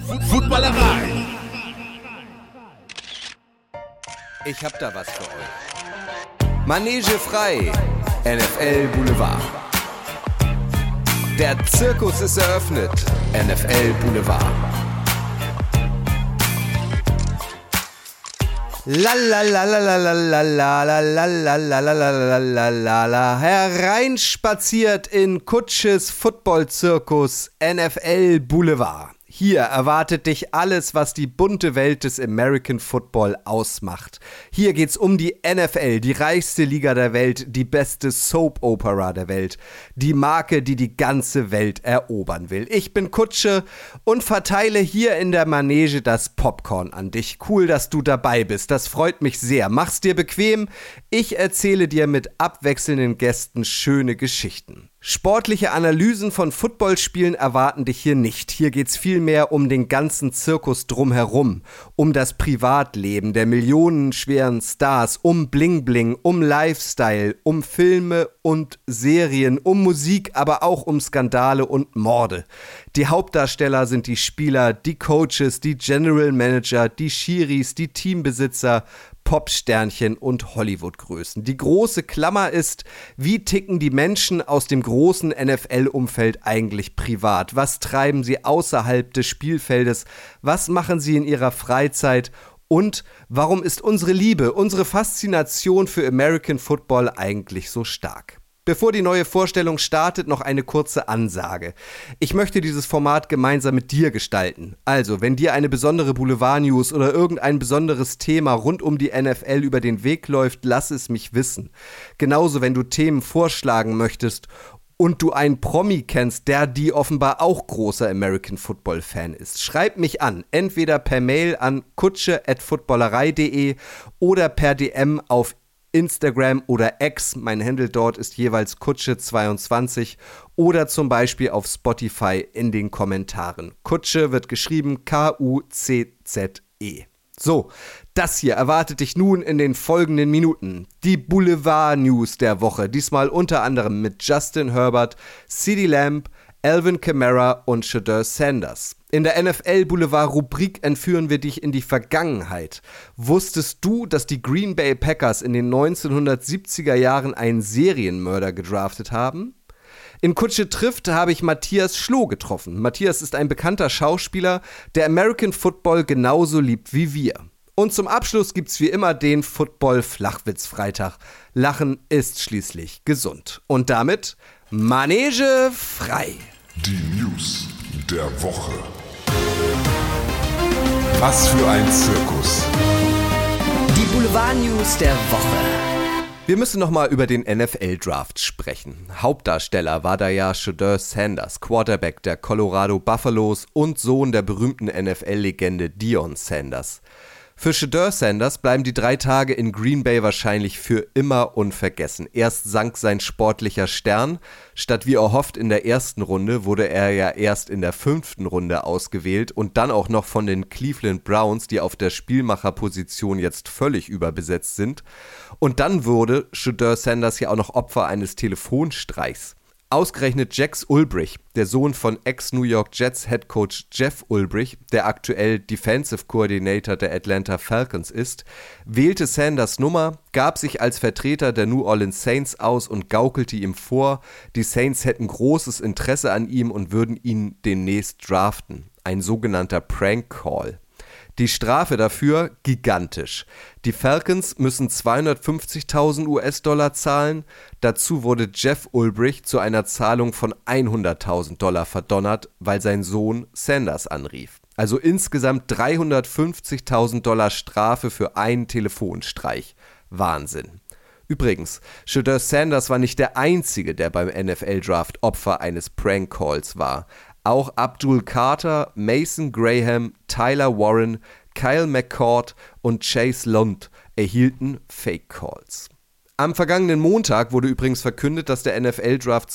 Footballerei. Ich hab da was für euch. Manege frei, NFL Boulevard. Der Zirkus ist eröffnet, NFL Boulevard. Hereinspaziert in Kutsches Football-Zirkus NFL Boulevard. Hier erwartet dich alles, was die bunte Welt des American Football ausmacht. Hier geht's um die NFL, die reichste Liga der Welt, die beste Soap-Opera der Welt, die Marke, die die ganze Welt erobern will. Ich bin Kutsche und verteile hier in der Manege das Popcorn an dich. Cool, dass du dabei bist, das freut mich sehr. Mach's dir bequem, ich erzähle dir mit abwechselnden Gästen schöne Geschichten. Sportliche Analysen von Footballspielen erwarten dich hier nicht. Hier geht's vielmehr um den ganzen Zirkus drumherum, um das Privatleben der millionenschweren Stars, um Bling-Bling, um Lifestyle, um Filme und Serien, um Musik, aber auch um Skandale und Morde. Die Hauptdarsteller sind die Spieler, die Coaches, die General Manager, die Schiris, die Teambesitzer, Popsternchen und Hollywood-Größen. Die große Klammer ist, wie ticken die Menschen aus dem großen NFL-Umfeld eigentlich privat? Was treiben sie außerhalb des Spielfeldes? Was machen sie in ihrer Freizeit? Und warum ist unsere Liebe, unsere Faszination für American Football eigentlich so stark? Bevor die neue Vorstellung startet, noch eine kurze Ansage. Ich möchte dieses Format gemeinsam mit dir gestalten. Also, wenn dir eine besondere Boulevard-News oder irgendein besonderes Thema rund um die NFL über den Weg läuft, lass es mich wissen. Genauso, wenn du Themen vorschlagen möchtest und du einen Promi kennst, die offenbar auch großer American Football-Fan ist. Schreib mich an, entweder per Mail an kutsche@footballerei.de oder per DM auf Instagram oder X, mein Handle dort ist jeweils Kutsche22 oder zum Beispiel auf Spotify in den Kommentaren. Kutsche wird geschrieben Kucze. So, das hier erwartet dich nun in den folgenden Minuten. Die Boulevard-News der Woche, diesmal unter anderem mit Justin Herbert, CeeDee Lamb, Alvin Kamara und Shedeur Sanders. In der NFL-Boulevard-Rubrik entführen wir dich in die Vergangenheit. Wusstest du, dass die Green Bay Packers in den 1970er Jahren einen Serienmörder gedraftet haben? In Kutsche trifft habe ich Matthias Schloh getroffen. Matthias ist ein bekannter Schauspieler, der American Football genauso liebt wie wir. Und zum Abschluss gibt's wie immer den Football-Flachwitz-Freitag. Lachen ist schließlich gesund. Und damit Manege frei. Die News der Woche. Was für ein Zirkus. Die Boulevard-News der Woche. Wir müssen nochmal über den NFL-Draft sprechen. Hauptdarsteller war da ja Shedeur Sanders, Quarterback der Colorado Buffaloes und Sohn der berühmten NFL-Legende Deion Sanders. Für Shedeur Sanders bleiben die 3 Tage in Green Bay wahrscheinlich für immer unvergessen. Erst sank sein sportlicher Stern. Statt wie erhofft in der ersten Runde wurde er ja erst in der 5. Runde ausgewählt und dann auch noch von den Cleveland Browns, die auf der Spielmacherposition jetzt völlig überbesetzt sind. Und dann wurde Shedeur Sanders ja auch noch Opfer eines Telefonstreichs. Ausgerechnet Jax Ulbrich, der Sohn von Ex-New York Jets Headcoach Jeff Ulbrich, der aktuell Defensive Coordinator der Atlanta Falcons ist, wählte Sanders Nummer, gab sich als Vertreter der New Orleans Saints aus und gaukelte ihm vor, die Saints hätten großes Interesse an ihm und würden ihn demnächst draften. Ein sogenannter Prank Call. Die Strafe dafür gigantisch. Die Falcons müssen 250.000 US-Dollar zahlen. Dazu wurde Jeff Ulbrich zu einer Zahlung von 100.000 Dollar verdonnert, weil sein Sohn Sanders anrief. Also insgesamt 350.000 Dollar Strafe für einen Telefonstreich. Wahnsinn. Übrigens, Shedeur Sanders war nicht der Einzige, der beim NFL-Draft Opfer eines Prank-Calls war. Auch Abdul Carter, Mason Graham, Tyler Warren, Kyle McCord und Chase Lund erhielten Fake-Calls. Am vergangenen Montag wurde übrigens verkündet, dass der NFL-Draft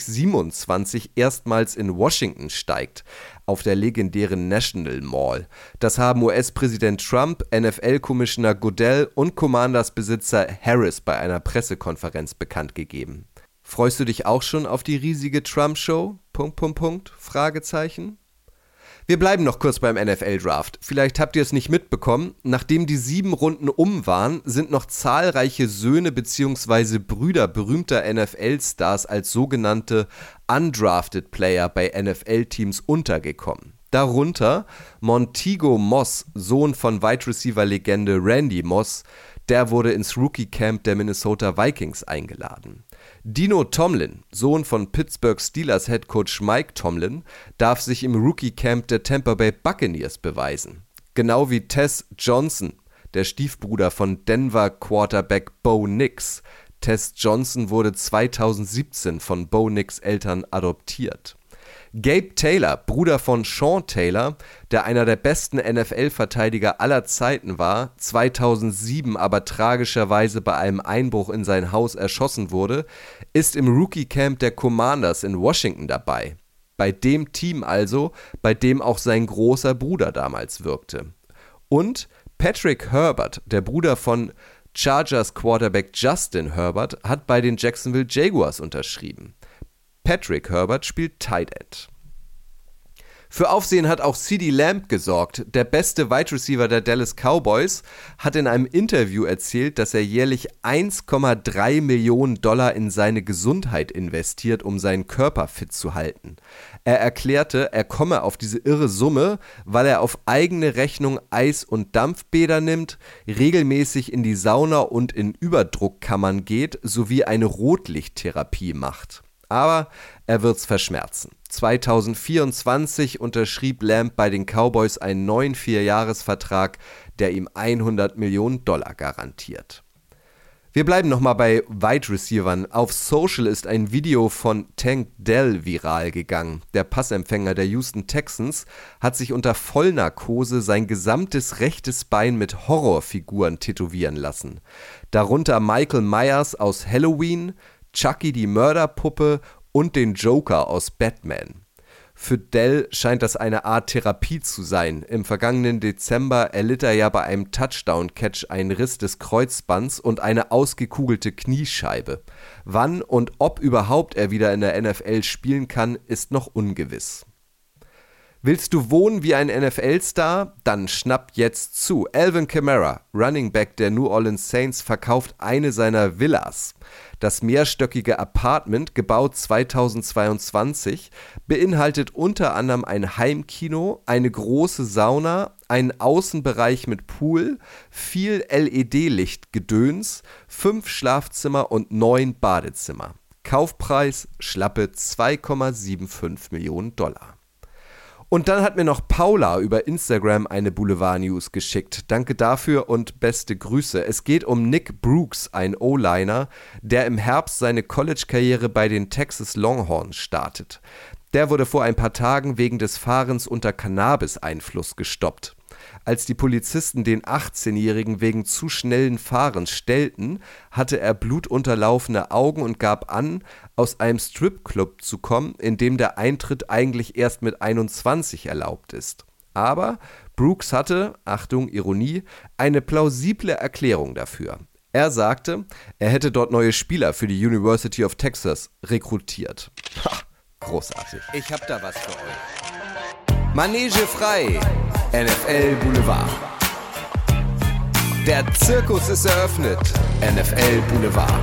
2027 erstmals in Washington steigt, auf der legendären National Mall. Das haben US-Präsident Trump, NFL-Commissioner Goodell und Commanders-Besitzer Harris bei einer Pressekonferenz bekannt gegeben. Freust du dich auch schon auf die riesige Trump-Show? Fragezeichen. Wir bleiben noch kurz beim NFL-Draft. Vielleicht habt ihr es nicht mitbekommen, nachdem die 7 Runden um waren, sind noch zahlreiche Söhne bzw. Brüder berühmter NFL-Stars als sogenannte Undrafted Player bei NFL-Teams untergekommen. Darunter Montego Moss, Sohn von Wide Receiver-Legende Randy Moss, der wurde ins Rookie-Camp der Minnesota Vikings eingeladen. Dino Tomlin, Sohn von Pittsburgh Steelers Headcoach Mike Tomlin, darf sich im Rookie-Camp der Tampa Bay Buccaneers beweisen. Genau wie Tess Johnson, der Stiefbruder von Denver Quarterback Bo Nix. Tess Johnson wurde 2017 von Bo Nix Eltern adoptiert. Gabe Taylor, Bruder von Sean Taylor, der einer der besten NFL-Verteidiger aller Zeiten war, 2007 aber tragischerweise bei einem Einbruch in sein Haus erschossen wurde, ist im Rookie-Camp der Commanders in Washington dabei. Bei dem Team also, bei dem auch sein großer Bruder damals wirkte. Und Patrick Herbert, der Bruder von Chargers Quarterback Justin Herbert, hat bei den Jacksonville Jaguars unterschrieben. Patrick Herbert spielt Tight End. Für Aufsehen hat auch CeeDee Lamb gesorgt. Der beste Wide Receiver der Dallas Cowboys hat in einem Interview erzählt, dass er jährlich $1,3 Millionen in seine Gesundheit investiert, um seinen Körper fit zu halten. Er erklärte, er komme auf diese irre Summe, weil er auf eigene Rechnung Eis- und Dampfbäder nimmt, regelmäßig in die Sauna und in Überdruckkammern geht, sowie eine Rotlichttherapie macht. Aber er wird's verschmerzen. 2024 unterschrieb Lamb bei den Cowboys einen neuen 4-Jahres-Vertrag, der ihm $100 Millionen garantiert. Wir bleiben nochmal bei Wide Receivern. Auf Social ist ein Video von Tank Dell viral gegangen. Der Passempfänger der Houston Texans hat sich unter Vollnarkose sein gesamtes rechtes Bein mit Horrorfiguren tätowieren lassen. Darunter Michael Myers aus Halloween, Chucky die Mörderpuppe und den Joker aus Batman. Für Dell scheint das eine Art Therapie zu sein. Im vergangenen Dezember erlitt er ja bei einem Touchdown-Catch einen Riss des Kreuzbands und eine ausgekugelte Kniescheibe. Wann und ob überhaupt er wieder in der NFL spielen kann, ist noch ungewiss. Willst du wohnen wie ein NFL-Star? Dann schnapp jetzt zu. Alvin Kamara, Running Back der New Orleans Saints, verkauft eine seiner Villas. Das mehrstöckige Apartment, gebaut 2022, beinhaltet unter anderem ein Heimkino, eine große Sauna, einen Außenbereich mit Pool, viel LED-Lichtgedöns, 5 Schlafzimmer und 9 Badezimmer. Kaufpreis schlappe $2,75 Millionen. Und dann hat mir noch Paula über Instagram eine Boulevard-News geschickt. Danke dafür und beste Grüße. Es geht um Nick Brooks, ein O-Liner, der im Herbst seine College-Karriere bei den Texas Longhorns startet. Der wurde vor ein paar Tagen wegen des Fahrens unter Cannabis-Einfluss gestoppt. Als die Polizisten den 18-Jährigen wegen zu schnellen Fahrens stellten, hatte er blutunterlaufene Augen und gab an, aus einem Stripclub zu kommen, in dem der Eintritt eigentlich erst mit 21 erlaubt ist. Aber Brooks hatte, Achtung, Ironie, eine plausible Erklärung dafür. Er sagte, er hätte dort neue Spieler für die University of Texas rekrutiert. Ha, großartig. Ich hab da was für euch. Manege frei. NFL Boulevard. Der Zirkus ist eröffnet. NFL Boulevard.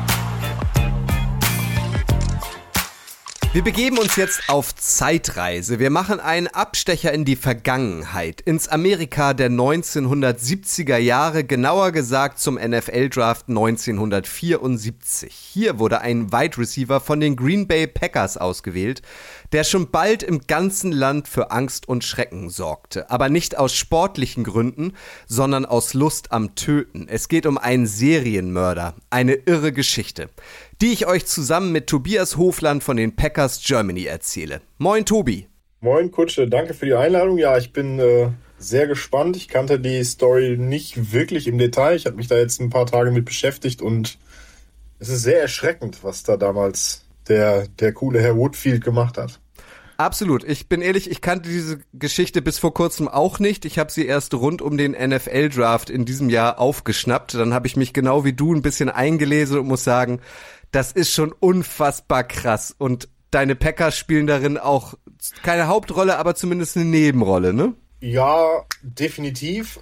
Wir begeben uns jetzt auf Zeitreise. Wir machen einen Abstecher in die Vergangenheit, ins Amerika der 1970er Jahre, genauer gesagt zum NFL-Draft 1974. Hier wurde ein Wide Receiver von den Green Bay Packers ausgewählt, der schon bald im ganzen Land für Angst und Schrecken sorgte. Aber nicht aus sportlichen Gründen, sondern aus Lust am Töten. Es geht um einen Serienmörder, eine irre Geschichte, die ich euch zusammen mit Tobias Hofland von den Packers Germany erzähle. Moin Tobi. Moin Kutsche, danke für die Einladung. Ja, ich bin sehr gespannt. Ich kannte die Story nicht wirklich im Detail. Ich habe mich da jetzt ein paar Tage mit beschäftigt und es ist sehr erschreckend, was da damals der coole Herr Woodfield gemacht hat. Absolut. Ich bin ehrlich, ich kannte diese Geschichte bis vor kurzem auch nicht. Ich habe sie erst rund um den NFL-Draft in diesem Jahr aufgeschnappt. Dann habe ich mich genau wie du ein bisschen eingelesen und muss sagen, das ist schon unfassbar krass. Und deine Packers spielen darin auch keine Hauptrolle, aber zumindest eine Nebenrolle, ne? Ja, definitiv.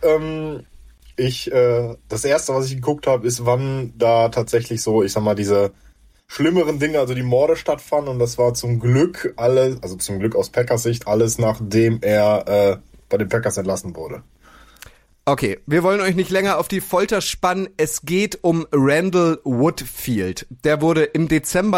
Das erste, was ich geguckt habe, ist, wann da tatsächlich so, ich sag mal, diese schlimmeren Dinge, also die Morde stattfanden. Und das war zum Glück alles, also zum Glück aus Packers Sicht, alles nachdem er bei den Packers entlassen wurde. Okay, wir wollen euch nicht länger auf die Folter spannen. Es geht um Randall Woodfield. Der wurde im Dezember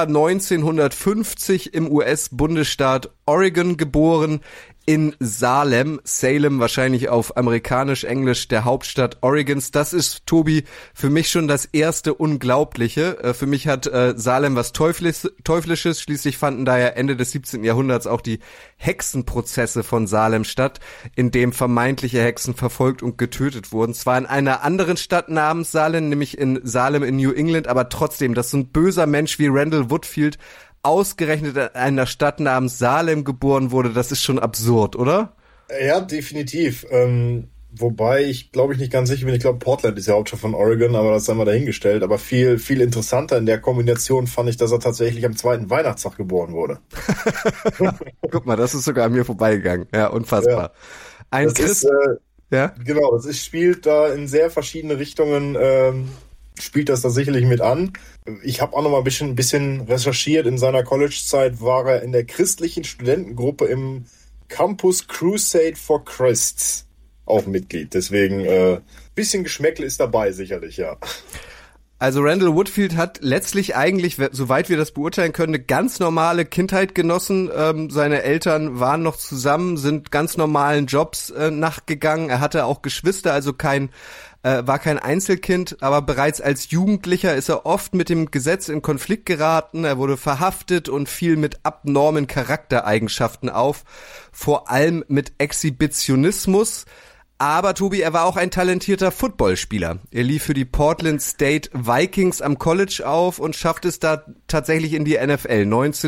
1950 im US-Bundesstaat Oregon geboren, in Salem, wahrscheinlich auf amerikanisch-englisch, der Hauptstadt Oregons. Das ist, Tobi, für mich schon das erste Unglaubliche. Für mich hat Salem was Teuflisches. Schließlich fanden da ja Ende des 17. Jahrhunderts auch die Hexenprozesse von Salem statt, in dem vermeintliche Hexen verfolgt und getötet wurden. Zwar in einer anderen Stadt namens Salem, nämlich in Salem in New England, aber trotzdem, dass so ein böser Mensch wie Randall Woodfield ausgerechnet in einer Stadt namens Salem geboren wurde, das ist schon absurd, oder? Ja, definitiv. Wobei ich glaube ich nicht ganz sicher bin. Ich glaube, Portland ist ja Hauptstadt von Oregon, aber das haben wir dahingestellt. Aber viel, viel interessanter in der Kombination fand ich, dass er tatsächlich am 2. Weihnachtstag geboren wurde. Guck mal, das ist sogar an mir vorbeigegangen. Ja, unfassbar. Ja. Ja? Genau, das spielt da in sehr verschiedene Richtungen, spielt das da sicherlich mit an. Ich habe auch noch mal ein bisschen recherchiert. In seiner College-Zeit war er in der christlichen Studentengruppe im Campus Crusade for Christ auch Mitglied. Deswegen bisschen Geschmäckle ist dabei, sicherlich, ja. Also Randall Woodfield hat letztlich eigentlich, soweit wir das beurteilen können, eine ganz normale Kindheit genossen. Seine Eltern waren noch zusammen, sind ganz normalen Jobs nachgegangen. Er hatte auch Geschwister, also war kein Einzelkind, aber bereits als Jugendlicher ist er oft mit dem Gesetz in Konflikt geraten. Er wurde verhaftet und fiel mit abnormen Charaktereigenschaften auf, vor allem mit Exhibitionismus. Aber Tobi, er war auch ein talentierter Footballspieler. Er lief für die Portland State Vikings am College auf und schaffte es da tatsächlich in die NFL.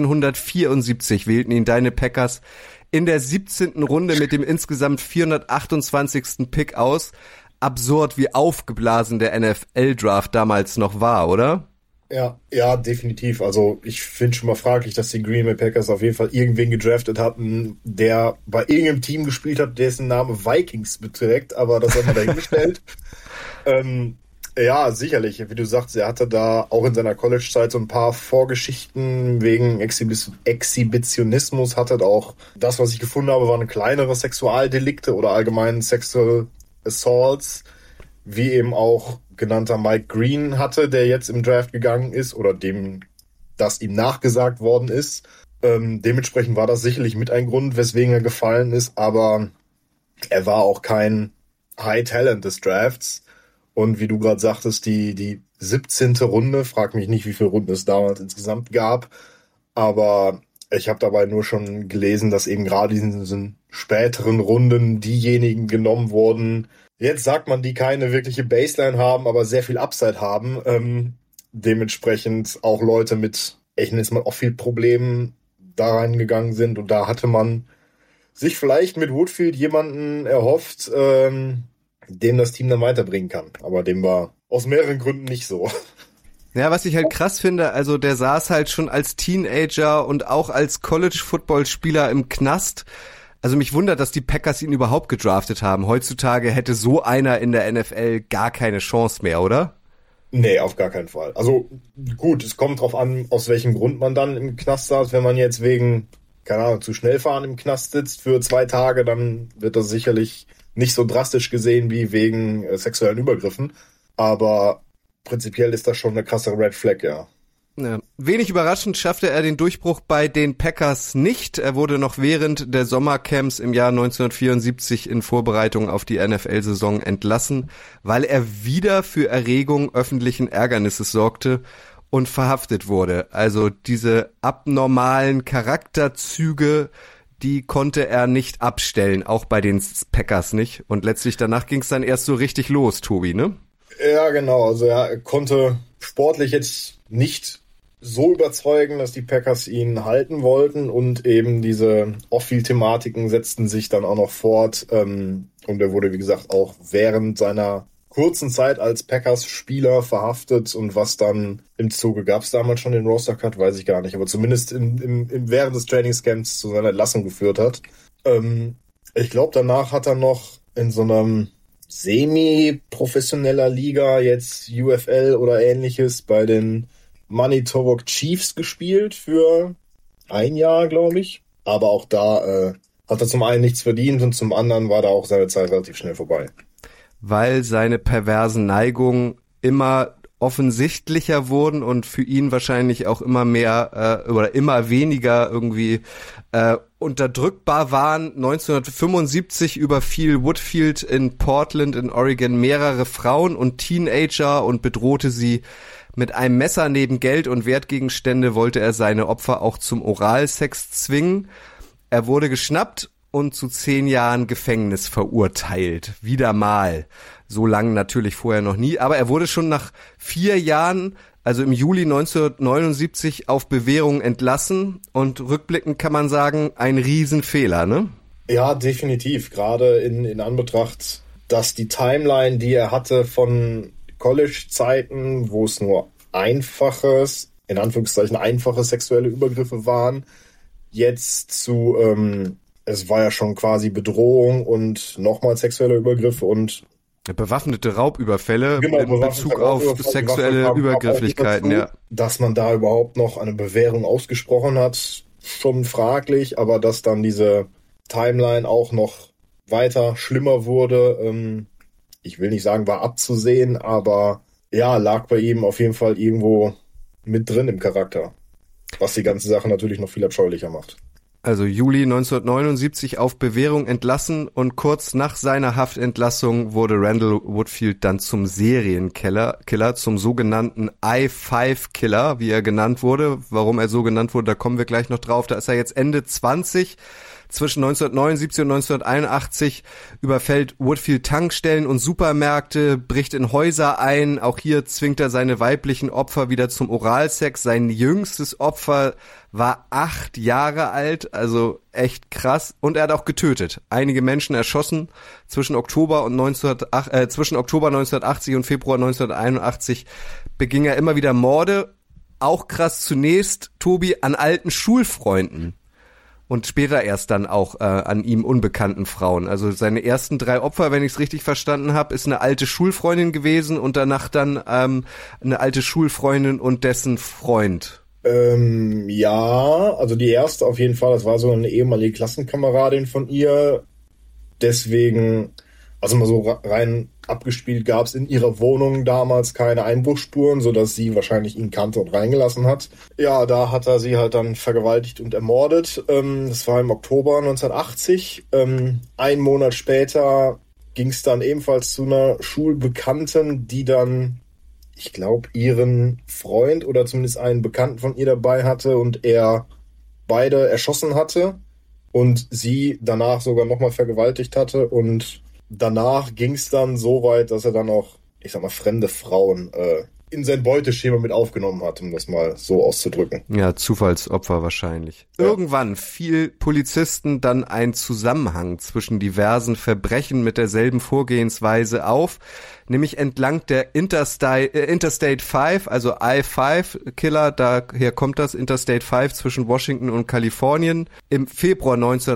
1974 wählten ihn deine Packers in der 17. Runde mit dem insgesamt 428. Pick aus. Absurd, wie aufgeblasen der NFL-Draft damals noch war, oder? Ja, definitiv. Also ich finde schon mal fraglich, dass die Green Bay Packers auf jeden Fall irgendwen gedraftet hatten, der bei irgendeinem Team gespielt hat, dessen Name Vikings beträgt, aber das haben wir dahingestellt. Ja, sicherlich. Wie du sagst, er hatte da auch in seiner College-Zeit so ein paar Vorgeschichten wegen Exhibitionismus, hatte auch das, was ich gefunden habe, waren kleinere Sexualdelikte oder allgemein Sexual Assaults, wie eben auch genannter Mike Green hatte, der jetzt im Draft gegangen ist oder dem das ihm nachgesagt worden ist. Dementsprechend war das sicherlich mit ein Grund, weswegen er gefallen ist, aber er war auch kein High Talent des Drafts. Und wie du gerade sagtest, die 17. Runde, frag mich nicht, wie viele Runden es damals insgesamt gab, aber ich habe dabei nur schon gelesen, dass eben gerade in diesen späteren Runden diejenigen genommen wurden, jetzt sagt man, die keine wirkliche Baseline haben, aber sehr viel Upside haben. Dementsprechend auch Leute mit, ich nenne es mal, auch viel Problemen da reingegangen sind. Und da hatte man sich vielleicht mit Woodfield jemanden erhofft, dem das Team dann weiterbringen kann. Aber dem war aus mehreren Gründen nicht so. Ja, was ich halt krass finde, also der saß halt schon als Teenager und auch als College-Football-Spieler im Knast. Also mich wundert, dass die Packers ihn überhaupt gedraftet haben. Heutzutage hätte so einer in der NFL gar keine Chance mehr, oder? Nee, auf gar keinen Fall. Also gut, es kommt drauf an, aus welchem Grund man dann im Knast saß. Wenn man jetzt wegen, keine Ahnung, zu schnell fahren im Knast sitzt für 2 Tage, dann wird das sicherlich nicht so drastisch gesehen wie wegen sexuellen Übergriffen. Aber prinzipiell ist das schon eine krasse Red Flag, ja. Ja. Wenig überraschend schaffte er den Durchbruch bei den Packers nicht. Er wurde noch während der Sommercamps im Jahr 1974 in Vorbereitung auf die NFL-Saison entlassen, weil er wieder für Erregung öffentlichen Ärgernisses sorgte und verhaftet wurde. Also diese abnormalen Charakterzüge, die konnte er nicht abstellen, auch bei den Packers nicht. Und letztlich danach ging es dann erst so richtig los, Tobi, ne? Ja, genau. Also er konnte sportlich jetzt nicht so überzeugen, dass die Packers ihn halten wollten und eben diese Off-Field-Thematiken setzten sich dann auch noch fort und er wurde, wie gesagt, auch während seiner kurzen Zeit als Packers-Spieler verhaftet und was dann im Zuge, gab es damals schon den Roster-Cut, weiß ich gar nicht, aber zumindest während des Trainingscamps zu seiner Entlassung geführt hat. Ich glaube, danach hat er noch in so einem semi-professioneller Liga, jetzt UFL oder ähnliches, bei den Manitowoc Chiefs gespielt für 1 Jahr, glaube ich. Aber auch da hat er zum einen nichts verdient und zum anderen war da auch seine Zeit relativ schnell vorbei. Weil seine perversen Neigungen immer offensichtlicher wurden und für ihn wahrscheinlich auch immer mehr oder immer weniger irgendwie unterdrückbar waren. 1975 überfiel Woodfield in Portland in Oregon mehrere Frauen und Teenager und bedrohte sie mit einem Messer. Neben Geld und Wertgegenstände wollte er seine Opfer auch zum Oralsex zwingen. Er wurde geschnappt und zu 10 Jahren Gefängnis verurteilt. Wieder mal. So lang natürlich vorher noch nie. Aber er wurde schon nach 4 Jahren, also im Juli 1979, auf Bewährung entlassen. Und rückblickend kann man sagen, ein Riesenfehler, ne? Ja, definitiv. Gerade in Anbetracht, dass die Timeline, die er hatte von College-Zeiten, wo es nur einfaches, in Anführungszeichen einfache sexuelle Übergriffe waren, jetzt zu, es war ja schon quasi Bedrohung und nochmal sexuelle Übergriffe und bewaffnete Raubüberfälle genau, in Bezug auf sexuelle Übergrifflichkeiten, ja. Dass man da überhaupt noch eine Bewährung ausgesprochen hat, schon fraglich, aber dass dann diese Timeline auch noch weiter schlimmer wurde, ich will nicht sagen, war abzusehen, aber ja, lag bei ihm auf jeden Fall irgendwo mit drin im Charakter. Was die ganze Sache natürlich noch viel abscheulicher macht. Also Juli 1979 auf Bewährung entlassen und kurz nach seiner Haftentlassung wurde Randall Woodfield dann zum Serienkiller, zum sogenannten I-5-Killer, wie er genannt wurde. Warum er so genannt wurde, da kommen wir gleich noch drauf. Da ist er jetzt Ende 20. Zwischen 1979 und 1981 überfällt Woodfield Tankstellen und Supermärkte, bricht in Häuser ein. Auch hier zwingt er seine weiblichen Opfer wieder zum Oralsex. Sein jüngstes Opfer war 8 Jahre alt, also echt krass. Und er hat auch getötet. Einige Menschen erschossen. Zwischen Oktober 1980 und Februar 1981 beging er immer wieder Morde. Auch krass zunächst, Tobi, an alten Schulfreunden. Und später erst dann auch an ihm unbekannten Frauen. Also seine ersten 3 Opfer, wenn ich es richtig verstanden habe, ist eine alte Schulfreundin gewesen und danach dann eine alte Schulfreundin und dessen Freund. Ja, also die erste auf jeden Fall, das war so eine ehemalige Klassenkameradin von ihr. Deswegen, also mal so rein abgespielt, gab es in ihrer Wohnung damals keine Einbruchsspuren, sodass sie wahrscheinlich ihn kannte und reingelassen hat. Ja, da hat er sie halt dann vergewaltigt und ermordet. Das war im Oktober 1980. 1 Monat später ging es dann ebenfalls zu einer Schulbekannten, die dann, ich glaube, ihren Freund oder zumindest einen Bekannten von ihr dabei hatte und er beide erschossen hatte und sie danach sogar nochmal vergewaltigt hatte und danach ging es dann so weit, dass er dann auch, ich sag mal, fremde Frauen in sein Beuteschema mit aufgenommen hat, um das mal so auszudrücken. Ja, Zufallsopfer wahrscheinlich. Ja. Irgendwann fiel Polizisten dann ein Zusammenhang zwischen diversen Verbrechen mit derselben Vorgehensweise auf, nämlich entlang der Interstate 5, also I-5-Killer, daher kommt das, Interstate 5 zwischen Washington und Kalifornien. Im Februar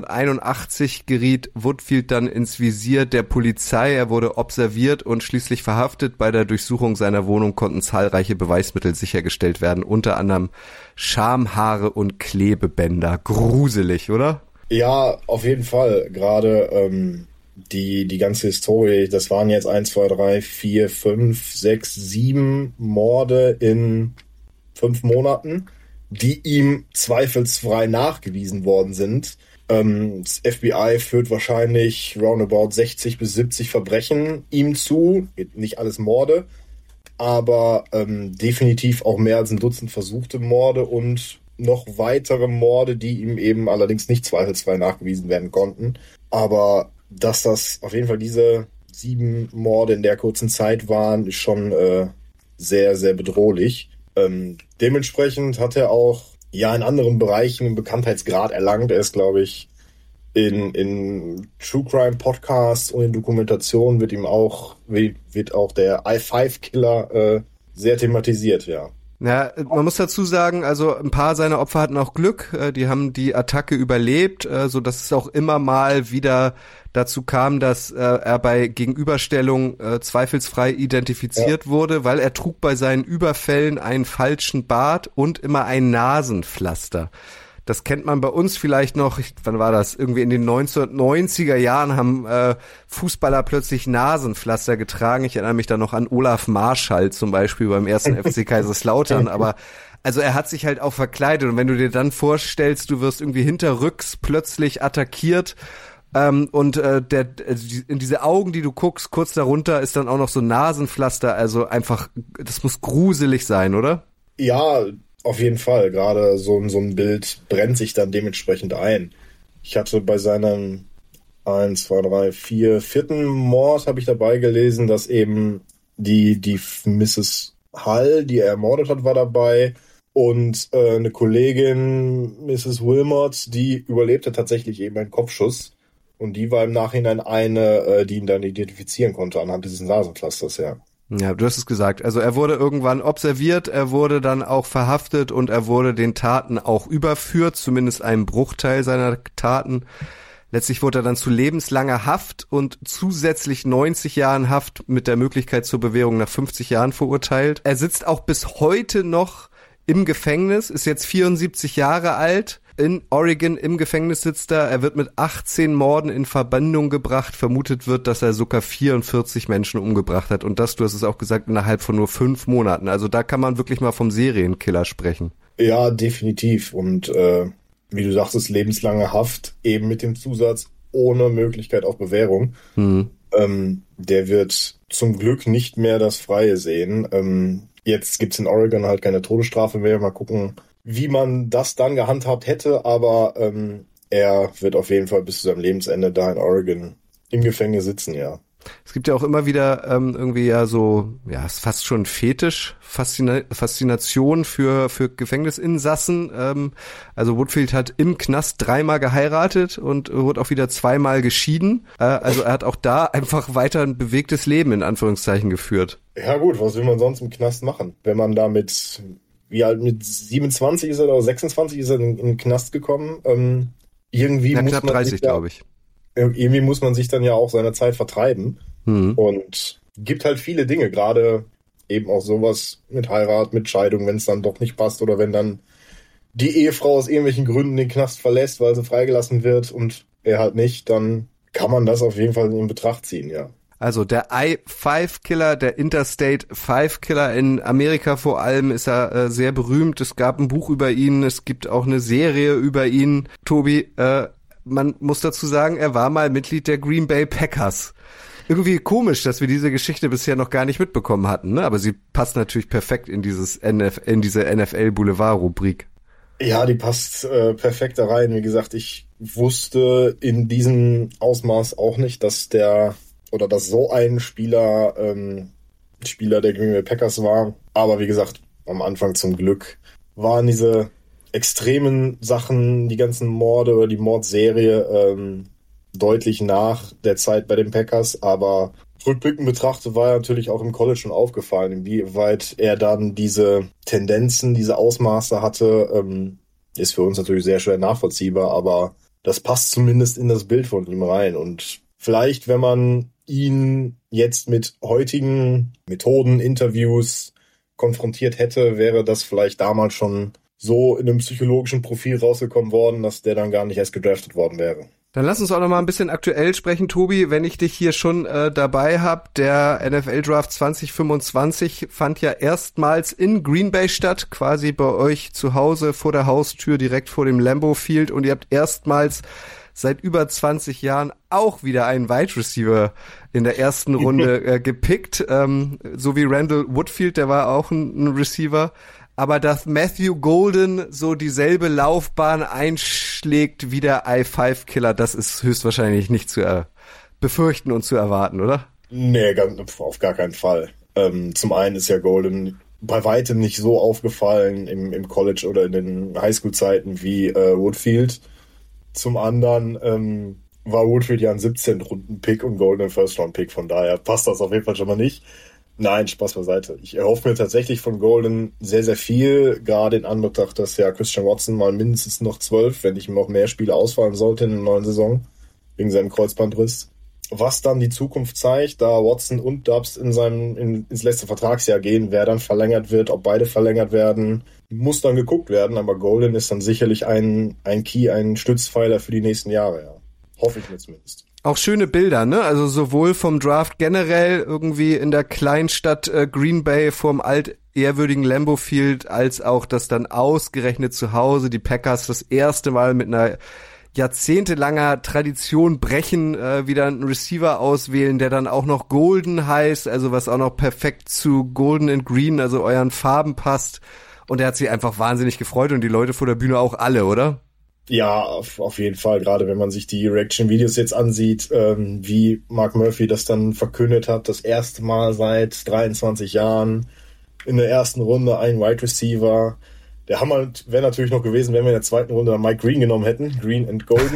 1981 geriet Woodfield dann ins Visier der Polizei. Er wurde observiert und schließlich verhaftet. Bei der Durchsuchung seiner Wohnung konnten zahlreiche Beweismittel sichergestellt werden, unter anderem Schamhaare und Klebebänder. Gruselig, oder? Ja, auf jeden Fall. Gerade die ganze Historie, das waren jetzt 1, 2, 3, 4, 5, 6, 7 Morde in 5 Monaten, die ihm zweifelsfrei nachgewiesen worden sind. Das FBI führt wahrscheinlich roundabout 60 bis 70 Verbrechen ihm zu, nicht alles Morde, aber definitiv auch mehr als ein Dutzend versuchte Morde und noch weitere Morde, die ihm eben allerdings nicht zweifelsfrei nachgewiesen werden konnten. Aber dass das auf jeden Fall diese 7 Morde in der kurzen Zeit waren, ist schon sehr, sehr bedrohlich. Dementsprechend hat er auch ja in anderen Bereichen einen Bekanntheitsgrad erlangt. Er ist, glaube ich, in True Crime Podcasts und in Dokumentationen wird auch der I5-Killer sehr thematisiert, ja. Ja, man muss dazu sagen, also ein paar seiner Opfer hatten auch Glück, die haben die Attacke überlebt, so dass es auch immer mal wieder dazu kam, dass er bei Gegenüberstellung zweifelsfrei identifiziert wurde, weil er trug bei seinen Überfällen einen falschen Bart und immer ein Nasenpflaster. Das kennt man bei uns vielleicht noch, wann war das? Irgendwie in den 1990er Jahren haben Fußballer plötzlich Nasenpflaster getragen. Ich erinnere mich da noch an Olaf Marschall zum Beispiel beim ersten FC Kaiserslautern. Aber also er hat sich halt auch verkleidet. Und wenn du dir dann vorstellst, du wirst irgendwie hinterrücks plötzlich attackiert und in diese Augen, die du guckst, kurz darunter ist dann auch noch so ein Nasenpflaster. Also einfach, das muss gruselig sein, oder? Ja, auf jeden Fall, gerade so ein Bild brennt sich dann dementsprechend ein. Ich hatte bei seinem 4. Mord habe ich dabei gelesen, dass eben die Mrs. Hull, die er ermordet hat, war dabei und eine Kollegin, Mrs. Wilmot, die überlebte tatsächlich eben einen Kopfschuss und die war im Nachhinein eine, die ihn dann identifizieren konnte anhand dieses Nasenpflasters, ja. Ja, du hast es gesagt. Also er wurde irgendwann observiert, er wurde dann auch verhaftet und er wurde den Taten auch überführt, zumindest einen Bruchteil seiner Taten. Letztlich wurde er dann zu lebenslanger Haft und zusätzlich 90 Jahren Haft mit der Möglichkeit zur Bewährung nach 50 Jahren verurteilt. Er sitzt auch bis heute noch im Gefängnis, ist jetzt 74 Jahre alt. In Oregon im Gefängnis sitzt er. Er wird mit 18 Morden in Verbindung gebracht. Vermutet wird, dass er sogar 44 Menschen umgebracht hat. Und das, du hast es auch gesagt, innerhalb von nur 5 Monaten. Also da kann man wirklich mal vom Serienkiller sprechen. Ja, definitiv. Und wie du sagtest, lebenslange Haft, eben mit dem Zusatz ohne Möglichkeit auf Bewährung. Der wird zum Glück nicht mehr das Freie sehen. Jetzt gibt's in Oregon halt keine Todesstrafe mehr. Mal gucken, wie man das dann gehandhabt hätte, aber er wird auf jeden Fall bis zu seinem Lebensende da in Oregon im Gefängnis sitzen, ja. Es gibt ja auch immer wieder irgendwie ja so, ja, ist fast schon Fetisch, Faszination für Gefängnisinsassen. Also Woodfield hat im Knast 3-mal geheiratet und wurde auch wieder 2-mal geschieden. Also er hat auch da einfach weiter ein bewegtes Leben in Anführungszeichen geführt. Ja gut, was will man sonst im Knast machen? Wenn man da mit 27 ist er oder 26 ist er in den Knast gekommen. Irgendwie muss knapp man 30, glaube ich. Irgendwie muss man sich dann ja auch seine Zeit vertreiben. Und gibt halt viele Dinge, gerade eben auch sowas mit Heirat, mit Scheidung, wenn es dann doch nicht passt oder wenn dann die Ehefrau aus irgendwelchen Gründen den Knast verlässt, weil sie freigelassen wird und er halt nicht, dann kann man das auf jeden Fall in Betracht ziehen, ja. Also der I-5-Killer, der Interstate 5-Killer in Amerika vor allem ist er sehr berühmt. Es gab ein Buch über ihn, es gibt auch eine Serie über ihn. Tobi, man muss dazu sagen, er war mal Mitglied der Green Bay Packers. Irgendwie komisch, dass wir diese Geschichte bisher noch gar nicht mitbekommen hatten, ne? Aber sie passt natürlich perfekt in diese NFL-Boulevard-Rubrik. Ja, die passt perfekt da rein. Wie gesagt, ich wusste in diesem Ausmaß auch nicht, dass so ein Spieler der Green Bay Packers war. Aber wie gesagt, am Anfang zum Glück waren diese extremen Sachen, die ganzen Morde oder die Mordserie deutlich nach der Zeit bei den Packers, aber rückblickend betrachtet war er natürlich auch im College schon aufgefallen, inwieweit er dann diese Tendenzen, diese Ausmaße hatte, ist für uns natürlich sehr schwer nachvollziehbar, aber das passt zumindest in das Bild von ihm rein und vielleicht, wenn man ihn jetzt mit heutigen Methoden, Interviews konfrontiert hätte, wäre das vielleicht damals schon so in einem psychologischen Profil rausgekommen worden, dass der dann gar nicht erst gedraftet worden wäre. Dann lass uns auch noch mal ein bisschen aktuell sprechen, Tobi, wenn ich dich hier schon dabei habe. Der NFL-Draft 2025 fand ja erstmals in Green Bay statt, quasi bei euch zu Hause vor der Haustür, direkt vor dem Lambeau Field. Und ihr habt erstmals seit über 20 Jahren auch wieder einen Wide Receiver in der ersten Runde gepickt, so wie Randall Woodfield, der war auch ein Receiver. Aber dass Matthew Golden so dieselbe Laufbahn einschlägt wie der I-5-Killer, das ist höchstwahrscheinlich nicht zu befürchten und zu erwarten, oder? Nee, auf gar keinen Fall. Zum einen ist ja Golden bei weitem nicht so aufgefallen im College oder in den Highschool-Zeiten wie Woodfield. Zum anderen war Woodfield ja ein 17-Runden-Pick und Golden First-Round-Pick, von daher passt das auf jeden Fall schon mal nicht. Nein, Spaß beiseite. Ich erhoffe mir tatsächlich von Golden sehr, sehr viel, gerade in Anbetracht, dass ja Christian Watson mal mindestens noch 12, wenn nicht noch mehr Spiele ausfallen sollte in der neuen Saison, wegen seinem Kreuzbandriss. Was dann die Zukunft zeigt, da Watson und Dubs ins letzte Vertragsjahr gehen, wer dann verlängert wird, ob beide verlängert werden, muss dann geguckt werden, aber Golden ist dann sicherlich ein Key, ein Stützpfeiler für die nächsten Jahre, ja. Hoffe ich mir zumindest. Auch schöne Bilder, ne? Also sowohl vom Draft generell irgendwie in der Kleinstadt Green Bay vorm altehrwürdigen Lambeau Field, als auch das dann ausgerechnet zu Hause, die Packers das erste Mal mit einer jahrzehntelanger Tradition brechen, wieder einen Receiver auswählen, der dann auch noch Golden heißt, also was auch noch perfekt zu Golden and Green, also euren Farben passt. Und er hat sich einfach wahnsinnig gefreut und die Leute vor der Bühne auch alle, oder? Ja, auf jeden Fall. Gerade wenn man sich die Reaction-Videos jetzt ansieht, wie Mark Murphy das dann verkündet hat, das erste Mal seit 23 Jahren in der ersten Runde ein Wide Receiver. Der Hammer wäre natürlich noch gewesen, wenn wir in der zweiten Runde dann Mike Green genommen hätten. Green and Golden.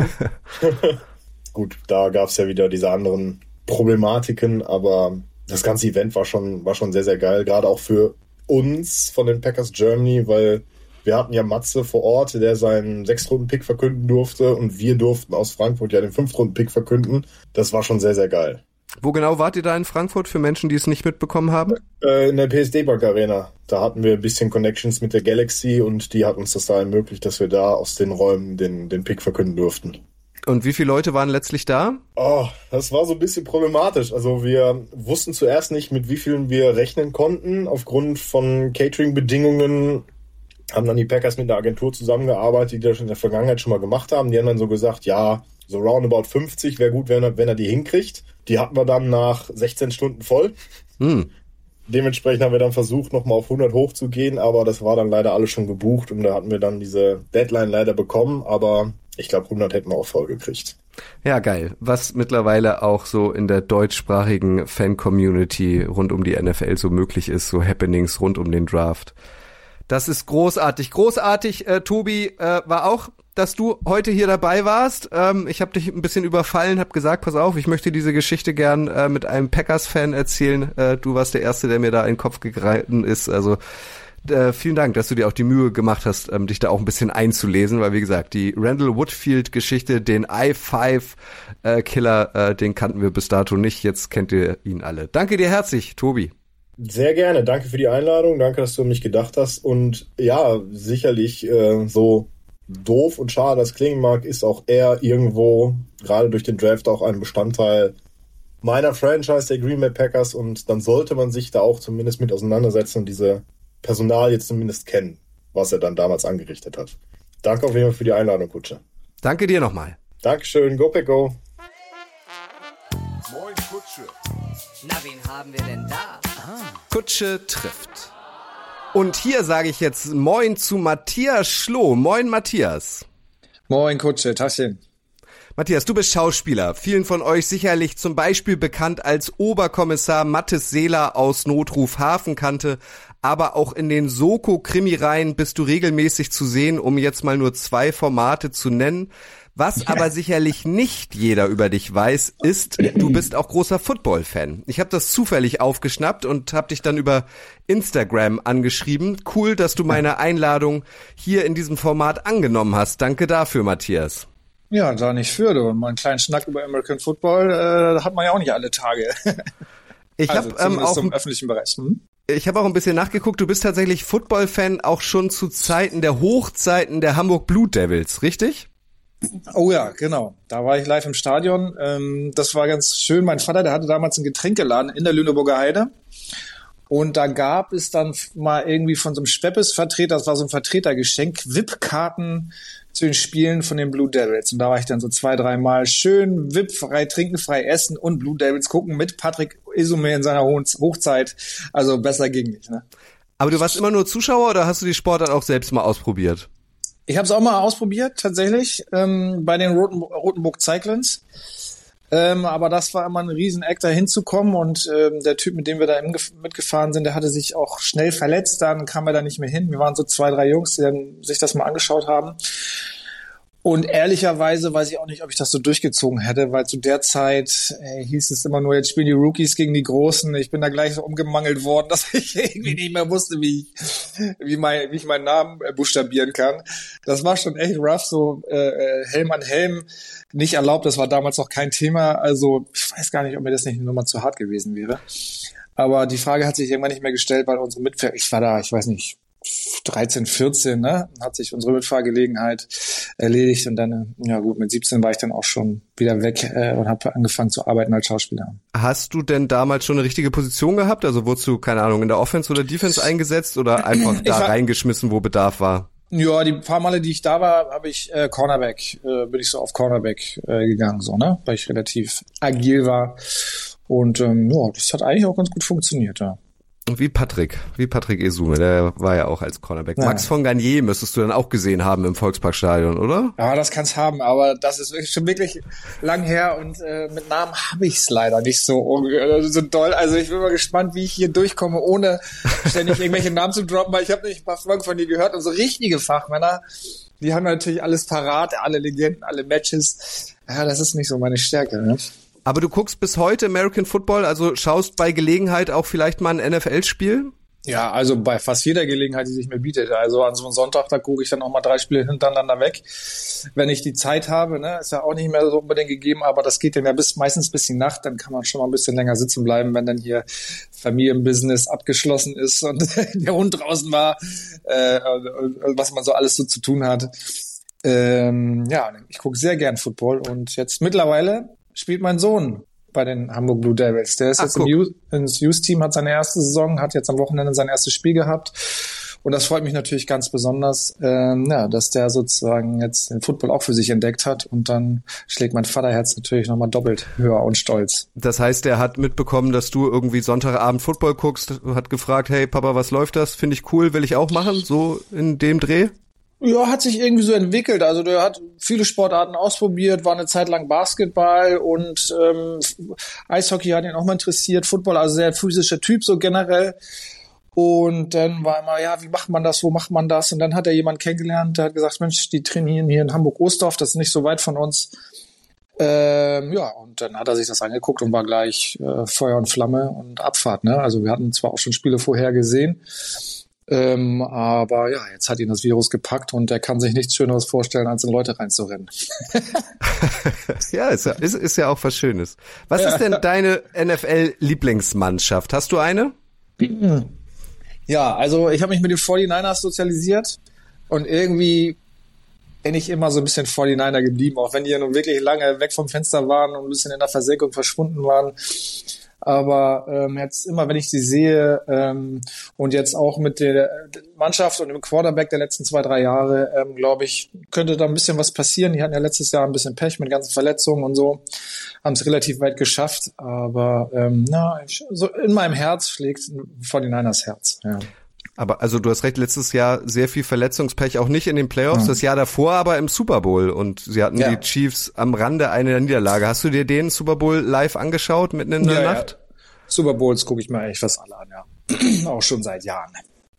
Gut, da gab es ja wieder diese anderen Problematiken, aber das ganze Event war schon sehr, sehr geil. Gerade auch für uns von den Packers Germany, weil wir hatten ja Matze vor Ort, der seinen 6-Runden-Pick verkünden durfte und wir durften aus Frankfurt ja den 5-Runden-Pick verkünden. Das war schon sehr, sehr geil. Wo genau wart ihr da in Frankfurt für Menschen, die es nicht mitbekommen haben? In der PSD Bank Arena. Da hatten wir ein bisschen Connections mit der Galaxy und die hat uns das da ermöglicht, dass wir da aus den Räumen den Pick verkünden durften. Und wie viele Leute waren letztlich da? Oh, das war so ein bisschen problematisch. Also wir wussten zuerst nicht, mit wie vielen wir rechnen konnten. Aufgrund von Catering-Bedingungen haben dann die Packers mit einer Agentur zusammengearbeitet, die das in der Vergangenheit schon mal gemacht haben. Die haben dann so gesagt, ja, so roundabout 50 wäre gut, wenn er die hinkriegt. Die hatten wir dann nach 16 Stunden voll. Dementsprechend haben wir dann versucht, nochmal auf 100 hochzugehen, aber das war dann leider alles schon gebucht und da hatten wir dann diese Deadline leider bekommen, aber ich glaube 100 hätten wir auch voll gekriegt. Ja, geil. Was mittlerweile auch so in der deutschsprachigen Fan-Community rund um die NFL so möglich ist, so Happenings rund um den Draft. Das ist großartig. Großartig, Tobi, war auch, dass du heute hier dabei warst. Ich habe dich ein bisschen überfallen, habe gesagt, pass auf, ich möchte diese Geschichte gern mit einem Packers-Fan erzählen. Du warst der Erste, der mir da in den Kopf gegriffen ist. Also vielen Dank, dass du dir auch die Mühe gemacht hast, dich da auch ein bisschen einzulesen, weil wie gesagt, die Randall Woodfield-Geschichte, den I-5-Killer, den kannten wir bis dato nicht. Jetzt kennt ihr ihn alle. Danke dir herzlich, Tobi. Sehr gerne. Danke für die Einladung. Danke, dass du an mich gedacht hast. Und ja, sicherlich so doof und schade das klingen mag, ist auch er irgendwo, gerade durch den Draft, auch ein Bestandteil meiner Franchise, der Green Bay Packers. Und dann sollte man sich da auch zumindest mit auseinandersetzen und diese Personal jetzt zumindest kennen, was er dann damals angerichtet hat. Danke auf jeden Fall für die Einladung, Kutsche. Danke dir nochmal. Dankeschön. Go Pack Go. Moin Kutsche. Na, wen haben wir denn da? Kutsche trifft. Und hier sage ich jetzt Moin zu Matthias Schloh. Moin, Matthias. Moin, Kutsche. Taschen. Matthias, du bist Schauspieler. Vielen von euch sicherlich zum Beispiel bekannt als Oberkommissar Mathis Seeler aus Notruf Hafenkante. Aber auch in den Soko-Krimireihen bist du regelmäßig zu sehen, um jetzt mal nur 2 Formate zu nennen. Was aber sicherlich nicht jeder über dich weiß, ist, du bist auch großer Football-Fan. Ich habe das zufällig aufgeschnappt und habe dich dann über Instagram angeschrieben. Cool, dass du meine Einladung hier in diesem Format angenommen hast. Danke dafür, Matthias. Ja, da nicht für, du. Mal einen kleinen Schnack über American Football hat man ja auch nicht alle Tage. Ich also habe auch im öffentlichen Bereich. Ich habe auch ein bisschen nachgeguckt. Du bist tatsächlich Football-Fan auch schon zu Zeiten der Hochzeiten der Hamburg Blue Devils, richtig? Oh ja, genau. Da war ich live im Stadion. Das war ganz schön. Mein Vater, der hatte damals einen Getränkeladen in der Lüneburger Heide. Und da gab es dann mal irgendwie von so einem Schweppes-Vertreter, das war so ein Vertretergeschenk, VIP-Karten zu den Spielen von den Blue Devils. Und da war ich dann so 2-3 Mal schön VIP-frei, trinkenfrei essen und Blue Devils gucken mit Patrick Isume in seiner Hochzeit. Also besser ging nicht, ne? Aber du warst immer nur Zuschauer oder hast du die Sportart auch selbst mal ausprobiert? Ich habe es auch mal ausprobiert, tatsächlich, bei den Rotenburg Cyclones. Aber das war immer ein Riesen-Act, da hinzukommen. Und der Typ, mit dem wir da mitgefahren sind, der hatte sich auch schnell verletzt. Dann kam er da nicht mehr hin. Wir waren so 2-3 Jungs, die dann sich das mal angeschaut haben. Und ehrlicherweise weiß ich auch nicht, ob ich das so durchgezogen hätte, weil zu der Zeit hieß es immer nur, jetzt spielen die Rookies gegen die Großen. Ich bin da gleich so umgemangelt worden, dass ich irgendwie nicht mehr wusste, wie ich meinen Namen buchstabieren kann. Das war schon echt rough, so Helm an Helm nicht erlaubt. Das war damals noch kein Thema. Also ich weiß gar nicht, ob mir das nicht eine Nummer zu hart gewesen wäre. Aber die Frage hat sich irgendwann nicht mehr gestellt, weil unsere Mitfahrer, ich war da, ich weiß nicht, 13, 14, ne, hat sich unsere Mitfahrgelegenheit erledigt und dann, ja gut, mit 17 war ich dann auch schon wieder weg und habe angefangen zu arbeiten als Schauspieler. Hast du denn damals schon eine richtige Position gehabt? Also wurdest du, keine Ahnung, in der Offense oder Defense eingesetzt oder einfach da reingeschmissen, wo Bedarf war? Ja, die paar Male, die ich da war, habe ich Cornerback, bin ich so auf Cornerback gegangen, so, ne, weil ich relativ agil war und ja, das hat eigentlich auch ganz gut funktioniert, ja. Wie Patrick Esume, der war ja auch als Cornerback. Ja. Max von Garnier müsstest du dann auch gesehen haben im Volksparkstadion, oder? Ja, das kann's haben, aber das ist schon wirklich lang her und mit Namen habe ich's leider nicht so doll. Also ich bin mal gespannt, wie ich hier durchkomme, ohne ständig irgendwelche Namen zu droppen, weil ich habe nicht ein paar Folgen von dir gehört und so richtige Fachmänner, die haben natürlich alles parat, alle Legenden, alle Matches. Ja, das ist nicht so meine Stärke, ne? Aber du guckst bis heute American Football, also schaust bei Gelegenheit auch vielleicht mal ein NFL-Spiel? Ja, also bei fast jeder Gelegenheit, die sich mir bietet. Also an so einem Sonntag, da gucke ich dann auch mal 3 Spiele hintereinander weg, wenn ich die Zeit habe. Ne? Ist ja auch nicht mehr so unbedingt gegeben, aber das geht dann ja meistens bis die Nacht. Dann kann man schon mal ein bisschen länger sitzen bleiben, wenn dann hier Familienbusiness abgeschlossen ist und der Hund draußen war, was man so alles so zu tun hat. Ja, ich gucke sehr gern Football und jetzt mittlerweile spielt mein Sohn bei den Hamburg Blue Devils. Der ist jetzt ins Youth-Team, hat seine erste Saison, hat jetzt am Wochenende sein erstes Spiel gehabt. Und das freut mich natürlich ganz besonders, dass der sozusagen jetzt den Football auch für sich entdeckt hat. Und dann schlägt mein Vaterherz natürlich nochmal doppelt höher und stolz. Das heißt, er hat mitbekommen, dass du irgendwie Sonntagabend Football guckst, hat gefragt, hey Papa, was läuft das? Finde ich cool, will ich auch machen, so in dem Dreh? Ja, hat sich irgendwie so entwickelt. Also der hat viele Sportarten ausprobiert, war eine Zeit lang Basketball und Eishockey hat ihn auch mal interessiert, Football, also sehr physischer Typ so generell. Und dann war immer, ja, wie macht man das, wo macht man das? Und dann hat er jemanden kennengelernt, der hat gesagt, Mensch, die trainieren hier in Hamburg-Ostdorf, das ist nicht so weit von uns. Ja, und dann hat er sich das angeguckt und war gleich Feuer und Flamme und Abfahrt. Ne? Also wir hatten zwar auch schon Spiele vorher gesehen, aber ja, jetzt hat ihn das Virus gepackt und er kann sich nichts Schöneres vorstellen, als in Leute reinzurennen. Ja, ist ja auch was Schönes. Was ist denn deine NFL-Lieblingsmannschaft? Hast du eine? Ja, also ich habe mich mit den 49ers sozialisiert und irgendwie bin ich immer so ein bisschen 49er geblieben, auch wenn die ja nun wirklich lange weg vom Fenster waren und ein bisschen in der Versenkung verschwunden waren. Aber jetzt immer, wenn ich sie sehe und jetzt auch mit der Mannschaft und dem Quarterback der letzten 2-3 Jahre, glaube ich, könnte da ein bisschen was passieren. Die hatten ja letztes Jahr ein bisschen Pech mit ganzen Verletzungen und so, haben es relativ weit geschafft. Aber so in meinem Herz schlägt 49ers Herz. Ja. Aber also du hast recht, letztes Jahr sehr viel Verletzungspech, auch nicht in den Playoffs, das Jahr davor aber im Super Bowl und sie hatten die Chiefs am Rande einer Niederlage. Hast du dir den Super Bowl live angeschaut mitten in der Nacht? Ja. Super Bowls gucke ich mir eigentlich fast alle an, ja. Auch schon seit Jahren.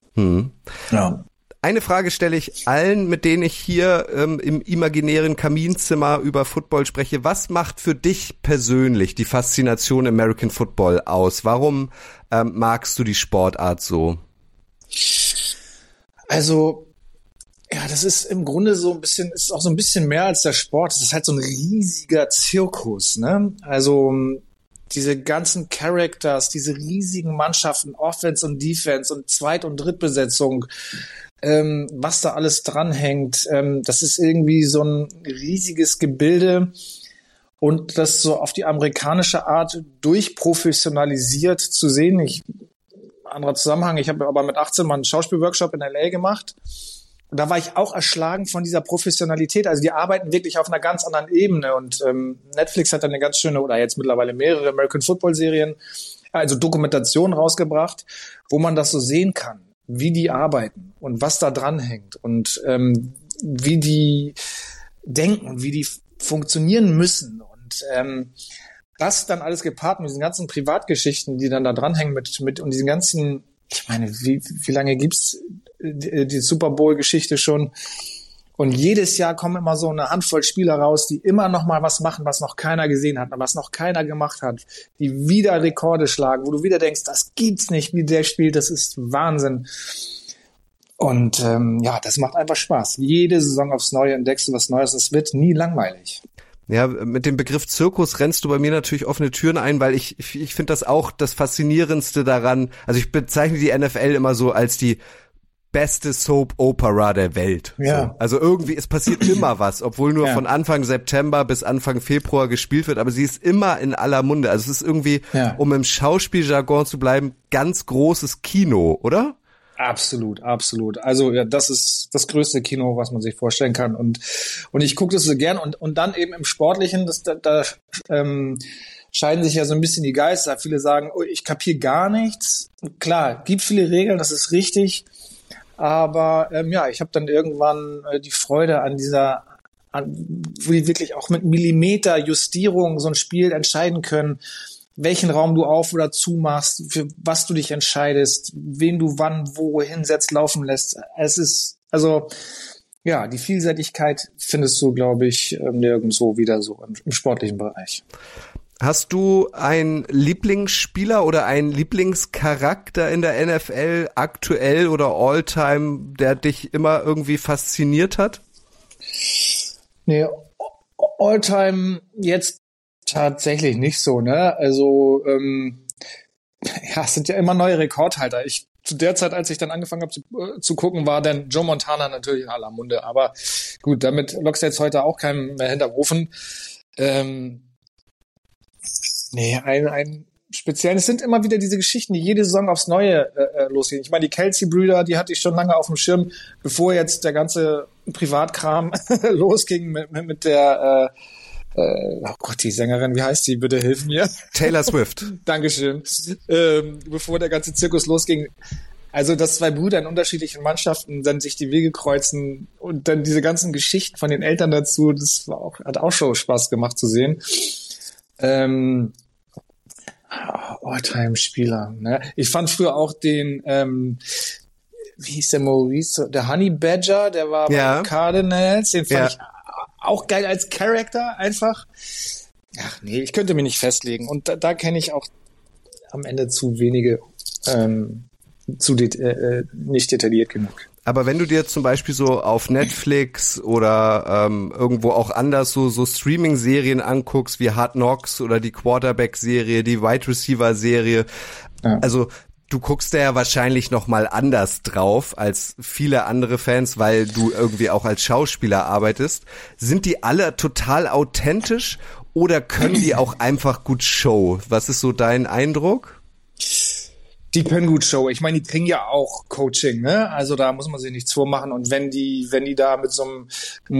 Ja. Eine Frage stelle ich allen, mit denen ich hier im imaginären Kaminzimmer über Football spreche. Was macht für dich persönlich die Faszination American Football aus? Warum magst du die Sportart so? Also, ja, das ist im Grunde so ein bisschen, ist auch so ein bisschen mehr als der Sport. Es ist halt so ein riesiger Zirkus, ne? Also, diese ganzen Characters, diese riesigen Mannschaften, Offense und Defense und Zweit- und Drittbesetzung, was da alles dranhängt, das ist irgendwie so ein riesiges Gebilde und das so auf die amerikanische Art durchprofessionalisiert zu sehen. Anderer Zusammenhang, ich habe aber mit 18 mal einen Schauspielworkshop in LA gemacht. Und da war ich auch erschlagen von dieser Professionalität. Also die arbeiten wirklich auf einer ganz anderen Ebene. Und Netflix hat dann eine ganz schöne, oder jetzt mittlerweile mehrere American Football Serien, also Dokumentationen rausgebracht, wo man das so sehen kann, wie die arbeiten und was da dran hängt und wie die denken und wie die funktionieren müssen. Und das dann alles gepaart mit diesen ganzen Privatgeschichten, die dann da dranhängen mit und diesen ganzen, ich meine, wie lange gibt's die Super Bowl-Geschichte schon? Und jedes Jahr kommen immer so eine Handvoll Spieler raus, die immer noch mal was machen, was noch keiner gesehen hat, was noch keiner gemacht hat, die wieder Rekorde schlagen, wo du wieder denkst, das gibt's nicht, wie der spielt, das ist Wahnsinn. Und das macht einfach Spaß. Jede Saison aufs Neue entdeckst du was Neues, es wird nie langweilig. Ja, mit dem Begriff Zirkus rennst du bei mir natürlich offene Türen ein, weil ich finde das auch das Faszinierendste daran. Also ich bezeichne die NFL immer so als die beste Soap Opera der Welt. Ja. So. Also irgendwie, es passiert immer was, obwohl nur von Anfang September bis Anfang Februar gespielt wird, aber sie ist immer in aller Munde. Also es ist irgendwie, um im Schauspieljargon zu bleiben, ganz großes Kino, oder? Absolut, absolut. Also ja, das ist das größte Kino, was man sich vorstellen kann. Und ich gucke das so gern. Und dann eben im Sportlichen, da scheiden sich ja so ein bisschen die Geister. Viele sagen, oh, ich kapiere gar nichts. Klar, gibt viele Regeln, das ist richtig. Aber ich habe dann irgendwann die Freude wo die wirklich auch mit Millimeter Justierung so ein Spiel entscheiden können, welchen Raum du auf oder zu machst, für was du dich entscheidest, wen du wann wo hinsetzt, laufen lässt. Es ist, die Vielseitigkeit findest du, glaube ich, nirgendwo wieder so im sportlichen Bereich. Hast du einen Lieblingsspieler oder einen Lieblingscharakter in der NFL aktuell oder all-time, der dich immer irgendwie fasziniert hat? Nee, all-time jetzt tatsächlich nicht so, ne? Also, es sind ja immer neue Rekordhalter. Zu der Zeit, als ich dann angefangen habe zu gucken, war dann Joe Montana natürlich in aller Munde. Aber gut, damit lockst du jetzt heute auch keinen mehr hinterm Ofen. Ein speziellen. Es sind immer wieder diese Geschichten, die jede Saison aufs Neue losgehen. Ich meine, die Kelsey-Brüder, die hatte ich schon lange auf dem Schirm, bevor jetzt der ganze Privatkram losging mit der die Sängerin, wie heißt die? Bitte hilf mir. Taylor Swift. Dankeschön. Bevor der ganze Zirkus losging. Also, dass zwei Brüder in unterschiedlichen Mannschaften dann sich die Wege kreuzen und dann diese ganzen Geschichten von den Eltern dazu, hat auch schon Spaß gemacht zu sehen. All-Time-Spieler. Ne? Ich fand früher auch den, wie hieß der Maurice? Der Honey Badger, der war bei den Cardinals. Den fand ich auch geil als Charakter einfach. Ach nee, ich könnte mich nicht festlegen. Und da kenne ich auch am Ende zu wenige, nicht detailliert genug. Aber wenn du dir zum Beispiel so auf Netflix oder irgendwo auch anders so Streaming-Serien anguckst, wie Hard Knocks oder die Quarterback-Serie, die Wide Receiver-Serie, also du guckst da ja wahrscheinlich noch mal anders drauf als viele andere Fans, weil du irgendwie auch als Schauspieler arbeitest. Sind die alle total authentisch oder können die auch einfach gut Show? Was ist so dein Eindruck? Die können gut Show. Ich meine, die kriegen ja auch Coaching, ne? Also da muss man sich nichts vormachen. Und wenn die da mit so einem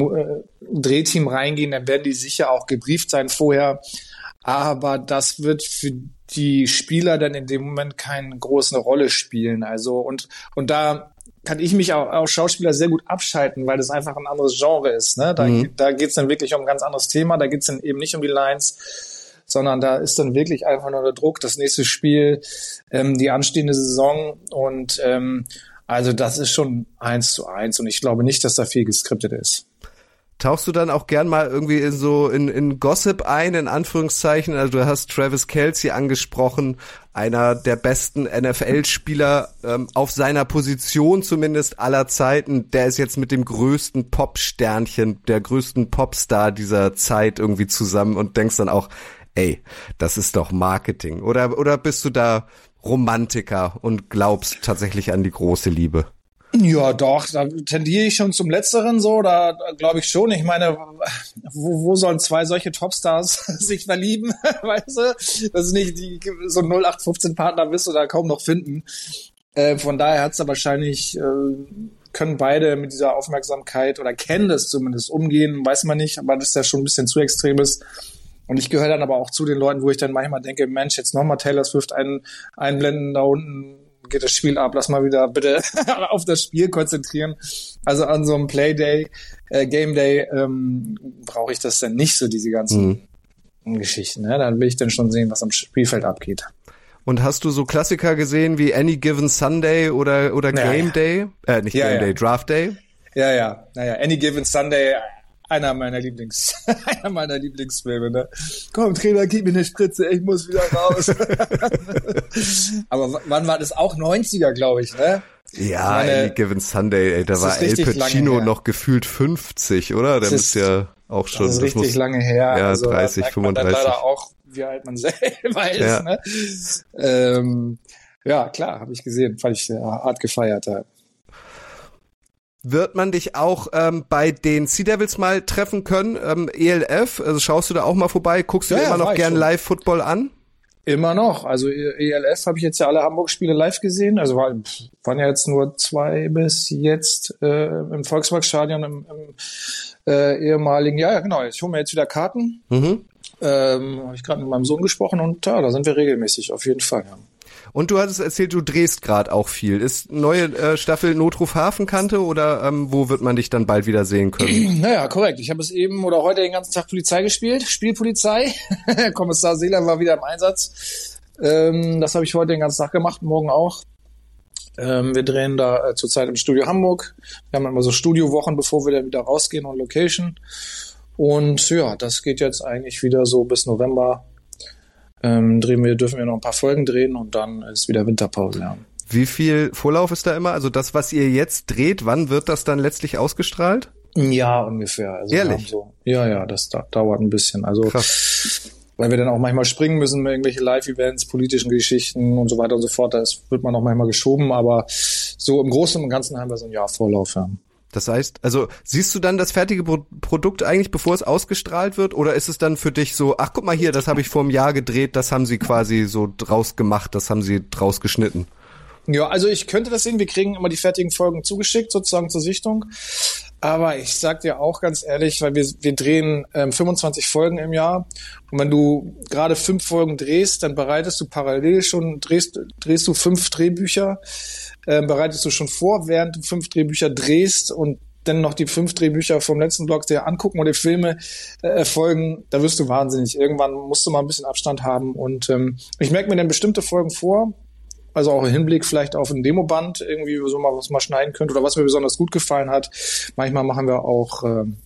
Drehteam reingehen, dann werden die sicher auch gebrieft sein vorher. Aber das wird für die Spieler dann in dem Moment keine große Rolle spielen. Also und da kann ich mich auch als Schauspieler sehr gut abschalten, weil das einfach ein anderes Genre ist, ne? Da geht's dann wirklich um ein ganz anderes Thema. Da geht's dann eben nicht um die Lines, sondern da ist dann wirklich einfach nur der Druck, das nächste Spiel, die anstehende Saison und also das ist schon 1:1 und ich glaube nicht, dass da viel geskriptet ist. Tauchst du dann auch gern mal irgendwie in Gossip ein, in Anführungszeichen? Also du hast Travis Kelce angesprochen, einer der besten NFL-Spieler auf seiner Position zumindest aller Zeiten. Der ist jetzt mit dem größten Pop-Sternchen, der größten Popstar dieser Zeit irgendwie zusammen und denkst dann auch, ey, das ist doch Marketing. Oder bist du da Romantiker und glaubst tatsächlich an die große Liebe? Ja, doch, da tendiere ich schon zum Letzteren so, da glaube ich schon. Ich meine, wo sollen zwei solche Topstars sich verlieben, weißt du? Das ist nicht so ein 0815-Partner wirst du da kaum noch finden. Von daher hat's da wahrscheinlich, können beide mit dieser Aufmerksamkeit oder kennen das zumindest umgehen, weiß man nicht, aber das ist ja schon ein bisschen zu extremes. Und ich gehöre dann aber auch zu den Leuten, wo ich dann manchmal denke, Mensch, jetzt nochmal Taylor Swift einblenden, da unten geht das Spiel ab, lass mal wieder bitte auf das Spiel konzentrieren. Also an so einem Playday, Game Day brauche ich das dann nicht so, diese ganzen Geschichten. Ne? Dann will ich dann schon sehen, was am Spielfeld abgeht. Und hast du so Klassiker gesehen wie Any Given Sunday oder Game Day? Nicht Game Day, Draft Day? Ja. Naja, Any Given Sunday, einer meiner Lieblingsfilme, ne? Komm, Trainer, gib mir eine Spritze, ich muss wieder raus. Aber wann war das? Auch 90er, glaube ich, ne? Ja, Any Given Sunday, ey, da war Al Pacino noch gefühlt 50, oder? Der ist ja auch schon. Das ist richtig lange her. Ja, also 30, 35. Dann leider auch, wie alt man selber ist, ne? Ja, klar, habe ich gesehen, fand ich hart gefeiert. Ja. Wird man dich auch bei den Sea Devils mal treffen können? ELF, also schaust du da auch mal vorbei? Guckst du dir immer noch gern Live-Football an? Immer noch. Also ELF habe ich jetzt ja alle Hamburg-Spiele live gesehen. Also waren ja jetzt nur 2 bis jetzt im Volksparkstadion im ehemaligen. Ja, genau. Ich hole mir jetzt wieder Karten. Habe ich gerade mit meinem Sohn gesprochen und da sind wir regelmäßig, auf jeden Fall. Ja. Und du hattest erzählt, du drehst gerade auch viel. Ist neue Staffel Notruf Hafenkante oder wo wird man dich dann bald wieder sehen können? Naja, korrekt. Ich habe es eben oder heute den ganzen Tag Polizei gespielt, Spielpolizei. Kommissar Seeler war wieder im Einsatz. Das habe ich heute den ganzen Tag gemacht, morgen auch. Wir drehen da zurzeit im Studio Hamburg. Wir haben immer so Studiowochen, bevor wir dann wieder rausgehen on Location. Und ja, das geht jetzt eigentlich wieder so bis November. Dürfen wir noch ein paar Folgen drehen und dann ist wieder Winterpause, ja. Wie viel Vorlauf ist da immer? Also das, was ihr jetzt dreht, wann wird das dann letztlich ausgestrahlt? Ja, ungefähr. Also ehrlich? Ja, das dauert ein bisschen. Also krass. Weil wir dann auch manchmal springen müssen mit irgendwelche Live-Events, politischen Geschichten und so weiter und so fort. Das wird man auch manchmal geschoben, aber so im Großen und Ganzen haben wir so ein Jahr Vorlauf, ja. Das heißt, also siehst du dann das fertige Produkt eigentlich, bevor es ausgestrahlt wird? Oder ist es dann für dich so, ach guck mal hier, das habe ich vor einem Jahr gedreht, das haben sie quasi so draus gemacht, das haben sie draus geschnitten? Ja, also ich könnte das sehen, wir kriegen immer die fertigen Folgen zugeschickt, sozusagen zur Sichtung. Aber ich sag dir auch ganz ehrlich, weil wir drehen 25 Folgen im Jahr. Und wenn du gerade 5 Folgen drehst, dann bereitest du parallel schon, drehst du 5 Drehbücher, bereitest du schon vor, während du 5 Drehbücher drehst und dann noch die 5 Drehbücher vom letzten Block dir angucken oder die Filme folgen, da wirst du wahnsinnig. Irgendwann musst du mal ein bisschen Abstand haben. Und ich merke mir dann bestimmte Folgen vor, also auch im Hinblick vielleicht auf ein Demoband, irgendwie so mal was mal schneiden könnte oder was mir besonders gut gefallen hat. Manchmal machen wir auch,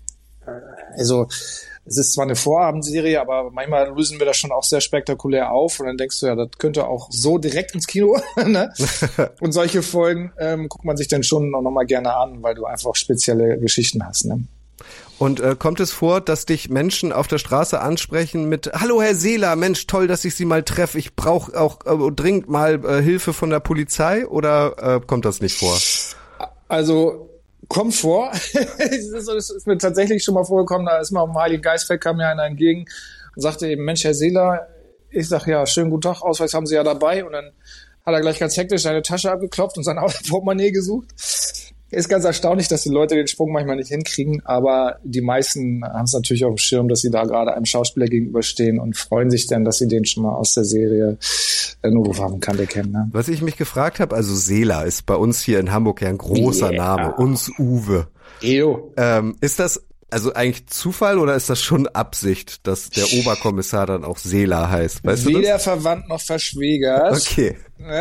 also es ist zwar eine Vorabendserie, aber manchmal lösen wir das schon auch sehr spektakulär auf und dann denkst du, ja, das könnte auch so direkt ins Kino, ne? Und solche Folgen guckt man sich dann schon auch nochmal gerne an, weil du einfach spezielle Geschichten hast, ne? Und kommt es vor, dass dich Menschen auf der Straße ansprechen mit Hallo Herr Seeler, Mensch, toll, dass ich Sie mal treffe, ich brauche auch dringend mal Hilfe von der Polizei oder kommt das nicht vor? Also kommt vor. Es ist mir tatsächlich schon mal vorgekommen, da ist mal am Heiligen Geistfeld, kam mir einer entgegen und sagte eben, Mensch, Herr Seeler, ich sag ja, schönen guten Tag, Ausweis haben Sie ja dabei und dann hat er gleich ganz hektisch seine Tasche abgeklopft und sein Portemonnaie gesucht. Ist ganz erstaunlich, dass die Leute den Sprung manchmal nicht hinkriegen, aber die meisten haben es natürlich auf dem Schirm, dass sie da gerade einem Schauspieler gegenüberstehen und freuen sich dann, dass sie den schon mal aus der Serie Notruf Hafenkante kennen. Ne? Was ich mich gefragt habe, also Seeler ist bei uns hier in Hamburg ja ein großer Name, uns Uwe. Ist das also eigentlich Zufall oder ist das schon Absicht, dass der Oberkommissar dann auch Seeler heißt? Weißt du das? Weder verwandt noch verschwägert. Okay.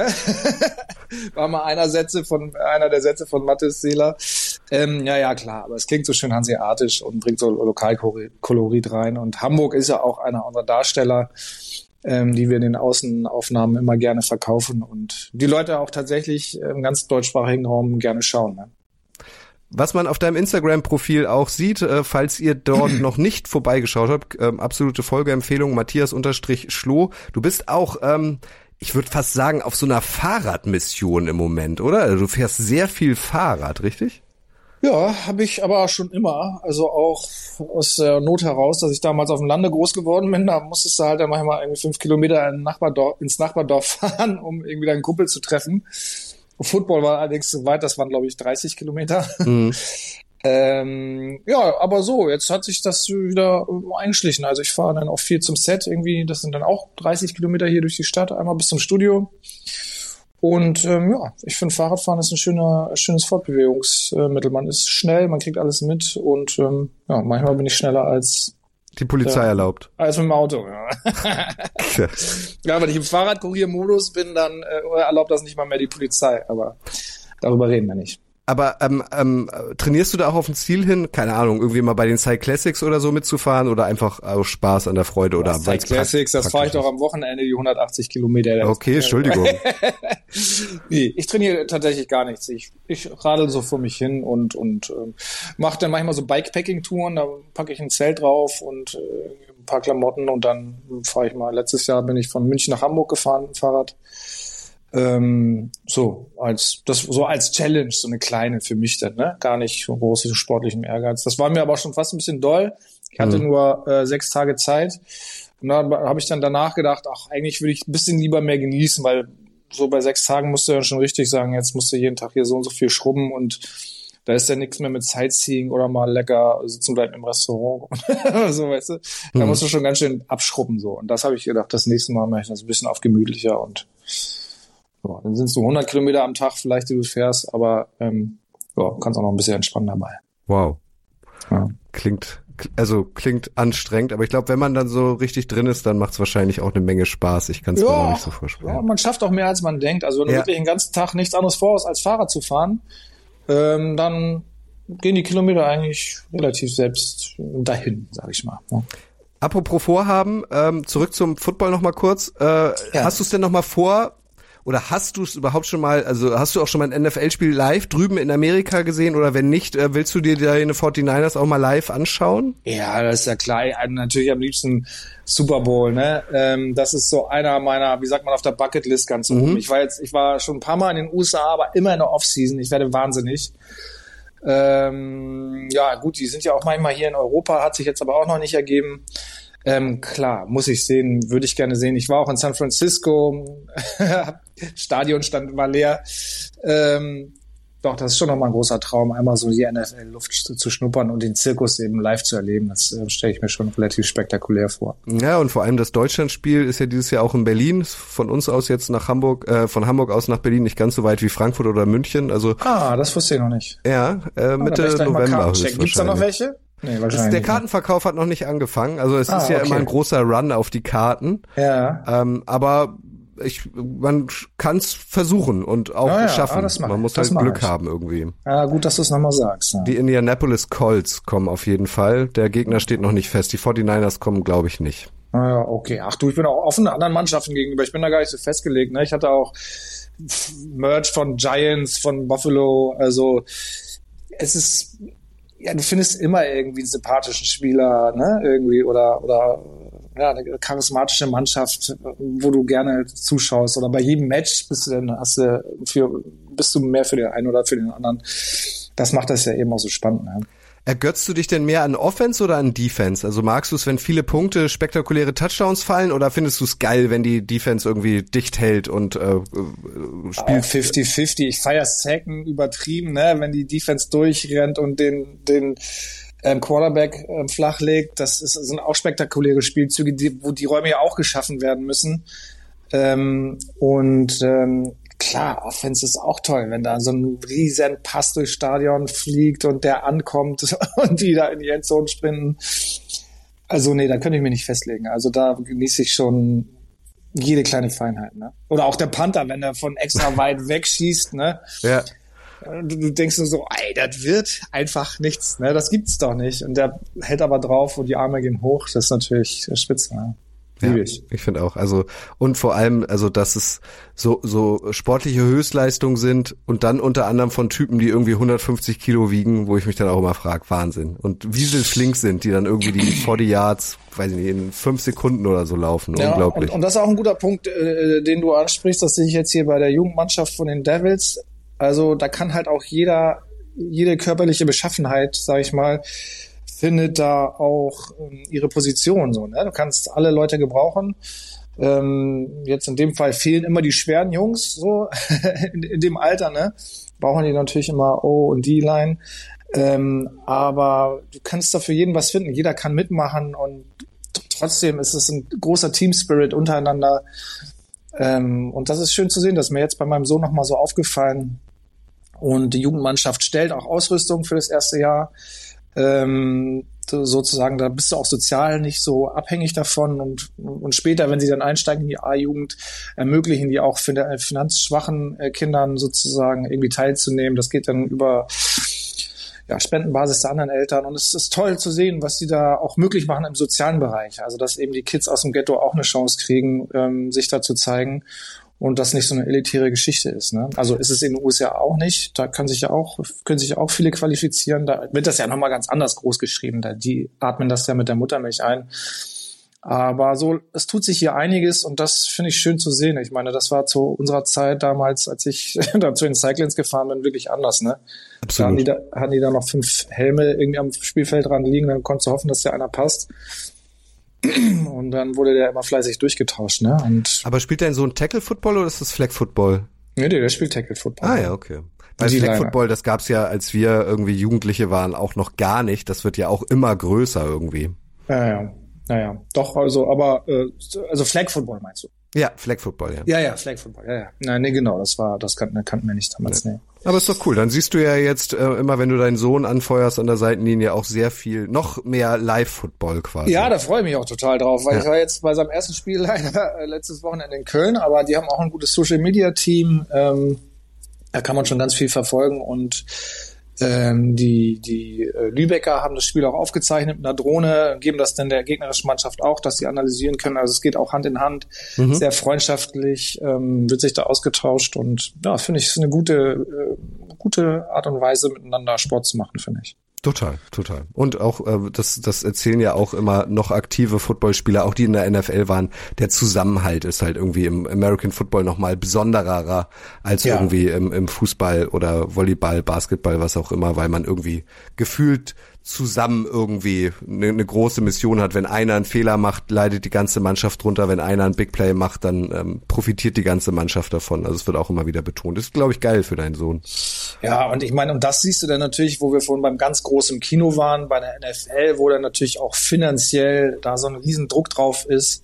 War mal einer der Sätze von Mathis Seeler. Ja, klar, aber es klingt so schön hanseatisch und bringt so Lokalkolorit rein. Und Hamburg ist ja auch einer unserer Darsteller, die wir in den Außenaufnahmen immer gerne verkaufen und die Leute auch tatsächlich im ganz deutschsprachigen Raum gerne schauen. Ne? Was man auf deinem Instagram-Profil auch sieht, falls ihr dort noch nicht vorbeigeschaut habt, absolute Folgeempfehlung, Matthias_Schloh. Du bist auch, ich würde fast sagen, auf so einer Fahrradmission im Moment, oder? Also du fährst sehr viel Fahrrad, richtig? Ja, habe ich aber schon immer, also auch aus der Not heraus, dass ich damals auf dem Lande groß geworden bin, da musstest du halt dann manchmal irgendwie 5 Kilometer ins Nachbardorf fahren, um irgendwie deinen Kumpel zu treffen. Football war allerdings zu weit, das waren glaube ich 30 Kilometer. Mhm. Ja, aber so, jetzt hat sich das wieder eingeschlichen. Also ich fahre dann auch viel zum Set irgendwie, das sind dann auch 30 Kilometer hier durch die Stadt, einmal bis zum Studio. Und ja, ich finde Fahrradfahren ist ein schönes Fortbewegungsmittel. Man ist schnell, man kriegt alles mit und ja, manchmal bin ich schneller als die Polizei erlaubt. Als mit dem Auto, ja. Ja, wenn ich im Fahrradkuriermodus bin, dann erlaubt das nicht mal mehr die Polizei, aber darüber reden wir nicht. Aber trainierst du da auch auf ein Ziel hin? Keine Ahnung, irgendwie mal bei den Cyclassics oder so mitzufahren oder einfach aus Spaß an der Freude oder Cyclassics, das fahre ich doch am Wochenende, die 180 Kilometer. Okay, Entschuldigung. Nee, ich trainiere tatsächlich gar nichts. Ich radel so vor mich hin und mache dann manchmal so Bikepacking-Touren, da packe ich ein Zelt drauf und ein paar Klamotten und dann fahre ich mal. Letztes Jahr bin ich von München nach Hamburg gefahren, Fahrrad. So als Challenge, so eine kleine für mich dann, ne? Gar nicht so großen sportlichen Ehrgeiz. Das war mir aber schon fast ein bisschen doll. Ich hatte nur 6 Tage Zeit. Und da habe ich dann danach gedacht, eigentlich würde ich ein bisschen lieber mehr genießen, weil so bei 6 Tagen musst du ja schon richtig sagen, jetzt musst du jeden Tag hier so und so viel schrubben und da ist ja nichts mehr mit Sightseeing oder mal lecker sitzen bleiben im Restaurant oder so, weißt du. Da musst du schon ganz schön abschrubben so. Und das habe ich gedacht, das nächste Mal mache ich das ein bisschen auf gemütlicher und ja, dann sind es so 100 Kilometer am Tag vielleicht, die du fährst, aber kannst auch noch ein bisschen entspannen dabei. Wow. Ja. Klingt anstrengend, aber ich glaube, wenn man dann so richtig drin ist, dann macht es wahrscheinlich auch eine Menge Spaß. Ich kann es mir auch nicht so vorstellen. Ja, man schafft auch mehr, als man denkt. Also wenn du wirklich den ganzen Tag nichts anderes vorhast, als Fahrrad zu fahren, dann gehen die Kilometer eigentlich relativ selbst dahin, sag ich mal. Ja. Apropos Vorhaben, zurück zum Football noch mal kurz. Hast du es denn noch mal vor, oder hast du es überhaupt schon mal, also hast du auch schon mal ein NFL-Spiel live drüben in Amerika gesehen, oder wenn nicht, willst du dir deine 49ers auch mal live anschauen? Ja, das ist ja klar. Natürlich am liebsten Super Bowl, ne? Das ist so einer meiner, wie sagt man, auf der Bucketlist ganz oben. Ich war schon ein paar Mal in den USA, aber immer in der Offseason. Ich werde wahnsinnig. Ja, gut, die sind ja auch manchmal hier in Europa, hat sich jetzt aber auch noch nicht ergeben. Klar, muss ich sehen, würde ich gerne sehen. Ich war auch in San Francisco, Stadion stand immer leer. Doch, das ist schon nochmal ein großer Traum, einmal so die NFL-Luft zu schnuppern und den Zirkus eben live zu erleben. Das stelle ich mir schon relativ spektakulär vor. Ja, und vor allem das Deutschlandspiel ist ja dieses Jahr auch in Berlin. Von uns aus jetzt nach Hamburg, von Hamburg aus nach Berlin nicht ganz so weit wie Frankfurt oder München. Also das wusste ich noch nicht. Ja, Mitte November. Gibt's da noch welche? Nee, wahrscheinlich. Der Kartenverkauf hat noch nicht angefangen. Also es ist ja immer ein großer Run auf die Karten. Ja. Aber man kann es versuchen und auch schaffen. Man muss halt Glück haben irgendwie. Ja, gut, dass du es nochmal sagst. Ja. Die Indianapolis Colts kommen auf jeden Fall. Der Gegner steht noch nicht fest. Die 49ers kommen, glaube ich, nicht. Ja, okay. Ach du, ich bin auch offen anderen Mannschaften gegenüber. Ich bin da gar nicht so festgelegt. Ne? Ich hatte auch Merch von Giants, von Buffalo. Also es ist, ja, du findest immer irgendwie einen sympathischen Spieler, ne? Irgendwie oder eine charismatische Mannschaft, wo du gerne zuschaust, oder bei jedem Match bist du mehr für den einen oder für den anderen. Das macht das ja eben auch so spannend. Ne? Ergötzt du dich denn mehr an Offense oder an Defense? Also magst du es, wenn viele Punkte, spektakuläre Touchdowns fallen, oder findest du es geil, wenn die Defense irgendwie dicht hält und spielt? 50-50. Ich feiere Sacken übertrieben, ne? Wenn die Defense durchrennt und den Quarterback flachlegt. Sind auch spektakuläre Spielzüge, wo die Räume ja auch geschaffen werden müssen. Klar, Offense ist auch toll, wenn da so ein riesen Pass durchs Stadion fliegt und der ankommt und die da in die Endzone sprinten. Also nee, da könnte ich mich nicht festlegen. Also da genieße ich schon jede kleine Feinheit. Ne? Oder auch der Panther, wenn der von extra weit wegschießt. Ne? Ja. Du denkst so, ey, das wird einfach nichts, ne? Das gibt's doch nicht. Und der hält aber drauf und die Arme gehen hoch. Das ist natürlich spitze. Ne? Ja, ich finde auch. Also, und vor allem, also, dass es so sportliche Höchstleistungen sind und dann unter anderem von Typen, die irgendwie 150 Kilo wiegen, wo ich mich dann auch immer frage, Wahnsinn. Und wie sie flink sind, die dann irgendwie die 40 Yards, weiß ich nicht, in 5 Sekunden oder so laufen. Ja, unglaublich. Und das ist auch ein guter Punkt, den du ansprichst. Das sehe ich jetzt hier bei der Jugendmannschaft von den Devils. Also da kann halt auch jede körperliche Beschaffenheit, sag ich mal, findet da auch ihre Position so. Ne? Du kannst alle Leute gebrauchen. Jetzt in dem Fall fehlen immer die schweren Jungs so in dem Alter. Ne? Brauchen die natürlich immer O und D-Line. Aber du kannst da für jeden was finden. Jeder kann mitmachen und trotzdem ist es ein großer Team-Spirit untereinander. Und das ist schön zu sehen. Das ist mir jetzt bei meinem Sohn nochmal so aufgefallen. Und die Jugendmannschaft stellt auch Ausrüstung für das erste Jahr. sozusagen, da bist du auch sozial nicht so abhängig davon und später, wenn sie dann einsteigen in die A-Jugend, ermöglichen die auch finanzschwachen Kindern sozusagen irgendwie teilzunehmen. Das geht dann über Spendenbasis der anderen Eltern und es ist toll zu sehen, was die da auch möglich machen im sozialen Bereich. Also dass eben die Kids aus dem Ghetto auch eine Chance kriegen, sich da zu zeigen. Und das nicht so eine elitäre Geschichte ist, ne? Also ist es in den USA auch nicht. Da können sich ja auch viele qualifizieren. Da wird das ja nochmal ganz anders groß geschrieben. Die atmen das ja mit der Muttermilch ein. Aber so, es tut sich hier einiges und das finde ich schön zu sehen. Ich meine, das war zu unserer Zeit damals, als ich da zu den Cyclins gefahren bin, wirklich anders, ne? Absolut. Da hatten die da noch 5 Helme irgendwie am Spielfeld dran liegen, dann konntest du hoffen, dass der einer passt. Und dann wurde der immer fleißig durchgetauscht, ne? Aber spielt dein Sohn Tackle-Football oder ist das Flag-Football? Nee, der spielt Tackle-Football. Ah ja, okay. Weil Flag-Football, das gab's ja, als wir irgendwie Jugendliche waren, auch noch gar nicht. Das wird ja auch immer größer irgendwie. Ja. Doch, aber Flag-Football meinst du? Ja, Flag-Football, ja. Ja, Flag-Football, ja. Nein, nee, genau, das kannten wir nicht damals, nee. Aber ist doch cool. Dann siehst du ja jetzt immer, wenn du deinen Sohn anfeuerst an der Seitenlinie, auch sehr viel, noch mehr Live-Football quasi. Ja, da freue ich mich auch total drauf, weil ich war jetzt bei seinem ersten Spiel leider letztes Wochenende in Köln, aber die haben auch ein gutes Social-Media-Team. Da kann man schon ganz viel verfolgen und die Lübecker haben das Spiel auch aufgezeichnet mit einer Drohne, geben das dann der gegnerischen Mannschaft auch, dass sie analysieren können. Also es geht auch Hand in Hand, sehr freundschaftlich, wird sich da ausgetauscht und ja, finde ich, ist eine gute Art und Weise, miteinander Sport zu machen, finde ich. Total. Und auch, das erzählen ja auch immer noch aktive Footballspieler, auch die in der NFL waren, der Zusammenhalt ist halt irgendwie im American Football nochmal besonderer als irgendwie im Fußball oder Volleyball, Basketball, was auch immer, weil man irgendwie gefühlt zusammen irgendwie eine große Mission hat. Wenn einer einen Fehler macht, leidet die ganze Mannschaft drunter. Wenn einer ein Big Play macht, dann profitiert die ganze Mannschaft davon. Also es wird auch immer wieder betont. Das ist, glaube ich, geil für deinen Sohn. Ja, und ich meine, und das siehst du dann natürlich, wo wir vorhin beim ganz großen Kino waren, bei der NFL, wo dann natürlich auch finanziell da so ein Riesendruck drauf ist.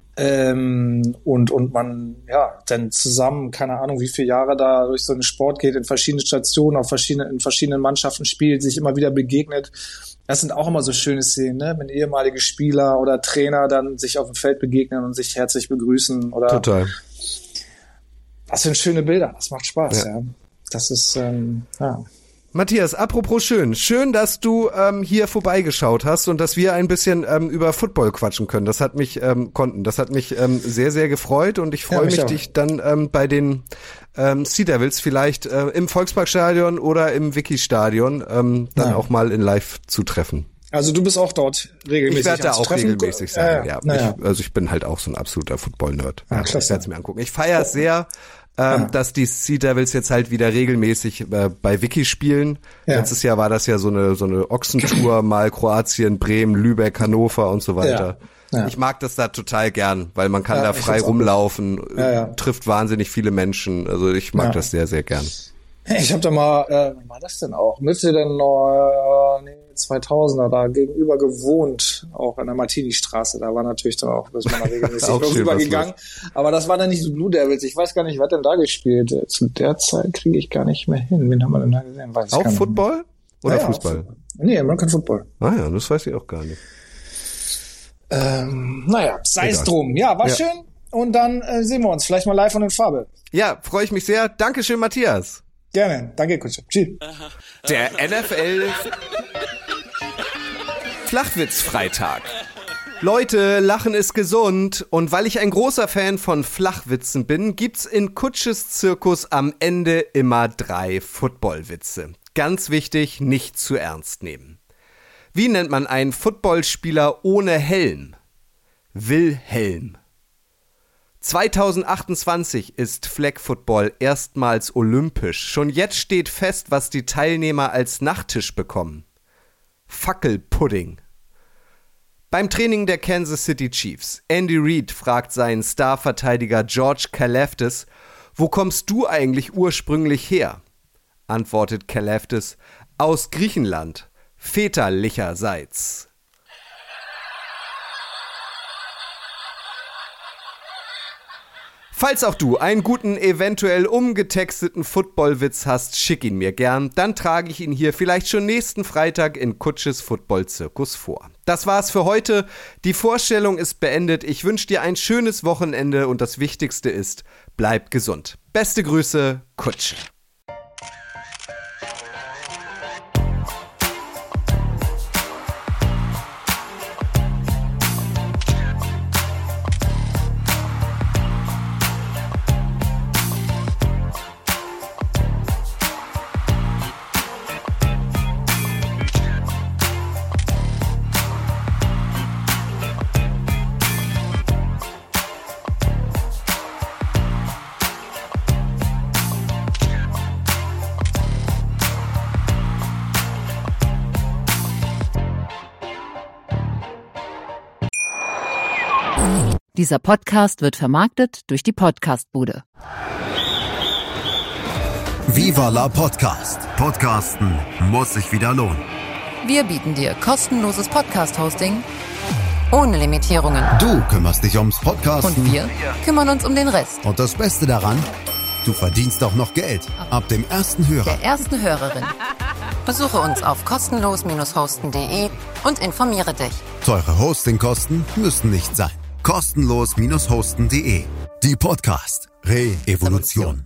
Und man, ja, dann zusammen, keine Ahnung, wie viele Jahre da durch so einen Sport geht, in verschiedene Stationen, in verschiedenen Mannschaften spielt, sich immer wieder begegnet. Das sind auch immer so schöne Szenen, ne? Wenn ehemalige Spieler oder Trainer dann sich auf dem Feld begegnen und sich herzlich begrüßen oder. Total. Was für schöne Bilder. Das macht Spaß, ja. Das ist, ja. Matthias, apropos schön, dass du hier vorbeigeschaut hast und dass wir ein bisschen über Football quatschen können. Das hat mich sehr, sehr gefreut und ich freue mich, dich dann bei den Sea Devils vielleicht im Volksparkstadion oder im Wiki-Stadion dann auch mal in Live zu treffen. Also du bist auch dort regelmäßig. Ich werde da auch regelmäßig sein, ja. Ja. Ich bin halt auch so ein absoluter Football-Nerd. Ja, ich werde es mir angucken. Ich feiere es sehr, dass die Sea Devils jetzt halt wieder regelmäßig bei Wiki spielen. Ja. Letztes Jahr war das ja so eine Ochsentour, mal Kroatien, Bremen, Lübeck, Hannover und so weiter. Ja. Ich mag das da total gern, weil man kann da frei rumlaufen, trifft wahnsinnig viele Menschen. Also ich mag das sehr, sehr gern. Ich habe da mal, wann war das denn auch? Mitte der 2000er da gegenüber gewohnt, auch an der Martini-Straße. Da war natürlich dann auch, dass man da regelmäßig rübergegangen. Aber das war dann nicht so Blue Devils. Ich weiß gar nicht, wer denn da gespielt. Zu der Zeit kriege ich gar nicht mehr hin. Wen haben wir denn da gesehen? Weiß auch Football? Oder Fußball? Nee, American Football. Ah ja, das weiß ich auch gar nicht. Sei es drum. Ja, war schön. Und dann sehen wir uns vielleicht mal live und in Farbe. Ja, freue ich mich sehr. Dankeschön, Matthias. Gerne. Danke, Kutsche. Tschüss. Der NFL Flachwitz-Freitag. Leute, Lachen ist gesund. Und weil ich ein großer Fan von Flachwitzen bin, gibt's in Kutsches Zirkus am Ende immer 3 Footballwitze. Ganz wichtig, nicht zu ernst nehmen. Wie nennt man einen Footballspieler ohne Helm? Wilhelm. 2028 ist Flag Football erstmals olympisch. Schon jetzt steht fest, was die Teilnehmer als Nachtisch bekommen. Fackelpudding. Beim Training der Kansas City Chiefs. Andy Reid fragt seinen Starverteidiger George Karlaftis, wo kommst du eigentlich ursprünglich her? Antwortet Karlaftis, aus Griechenland, väterlicherseits. Falls auch du einen guten, eventuell umgetexteten Footballwitz hast, schick ihn mir gern. Dann trage ich ihn hier vielleicht schon nächsten Freitag in Kutsches Football-Zirkus vor. Das war's für heute. Die Vorstellung ist beendet. Ich wünsche dir ein schönes Wochenende und das Wichtigste ist, bleib gesund. Beste Grüße, Kutsche. Dieser Podcast wird vermarktet durch die Podcast-Bude. Viva la Podcast. Podcasten muss sich wieder lohnen. Wir bieten dir kostenloses Podcast-Hosting ohne Limitierungen. Du kümmerst dich ums Podcasten. Und wir kümmern uns um den Rest. Und das Beste daran, du verdienst auch noch Geld. Ab dem ersten Hörer. Der ersten Hörerin. Besuche uns auf kostenlos-hosten.de und informiere dich. Teure Hostingkosten müssen nicht sein. Kostenlos-hosten.de. Die Podcast Re-Evolution.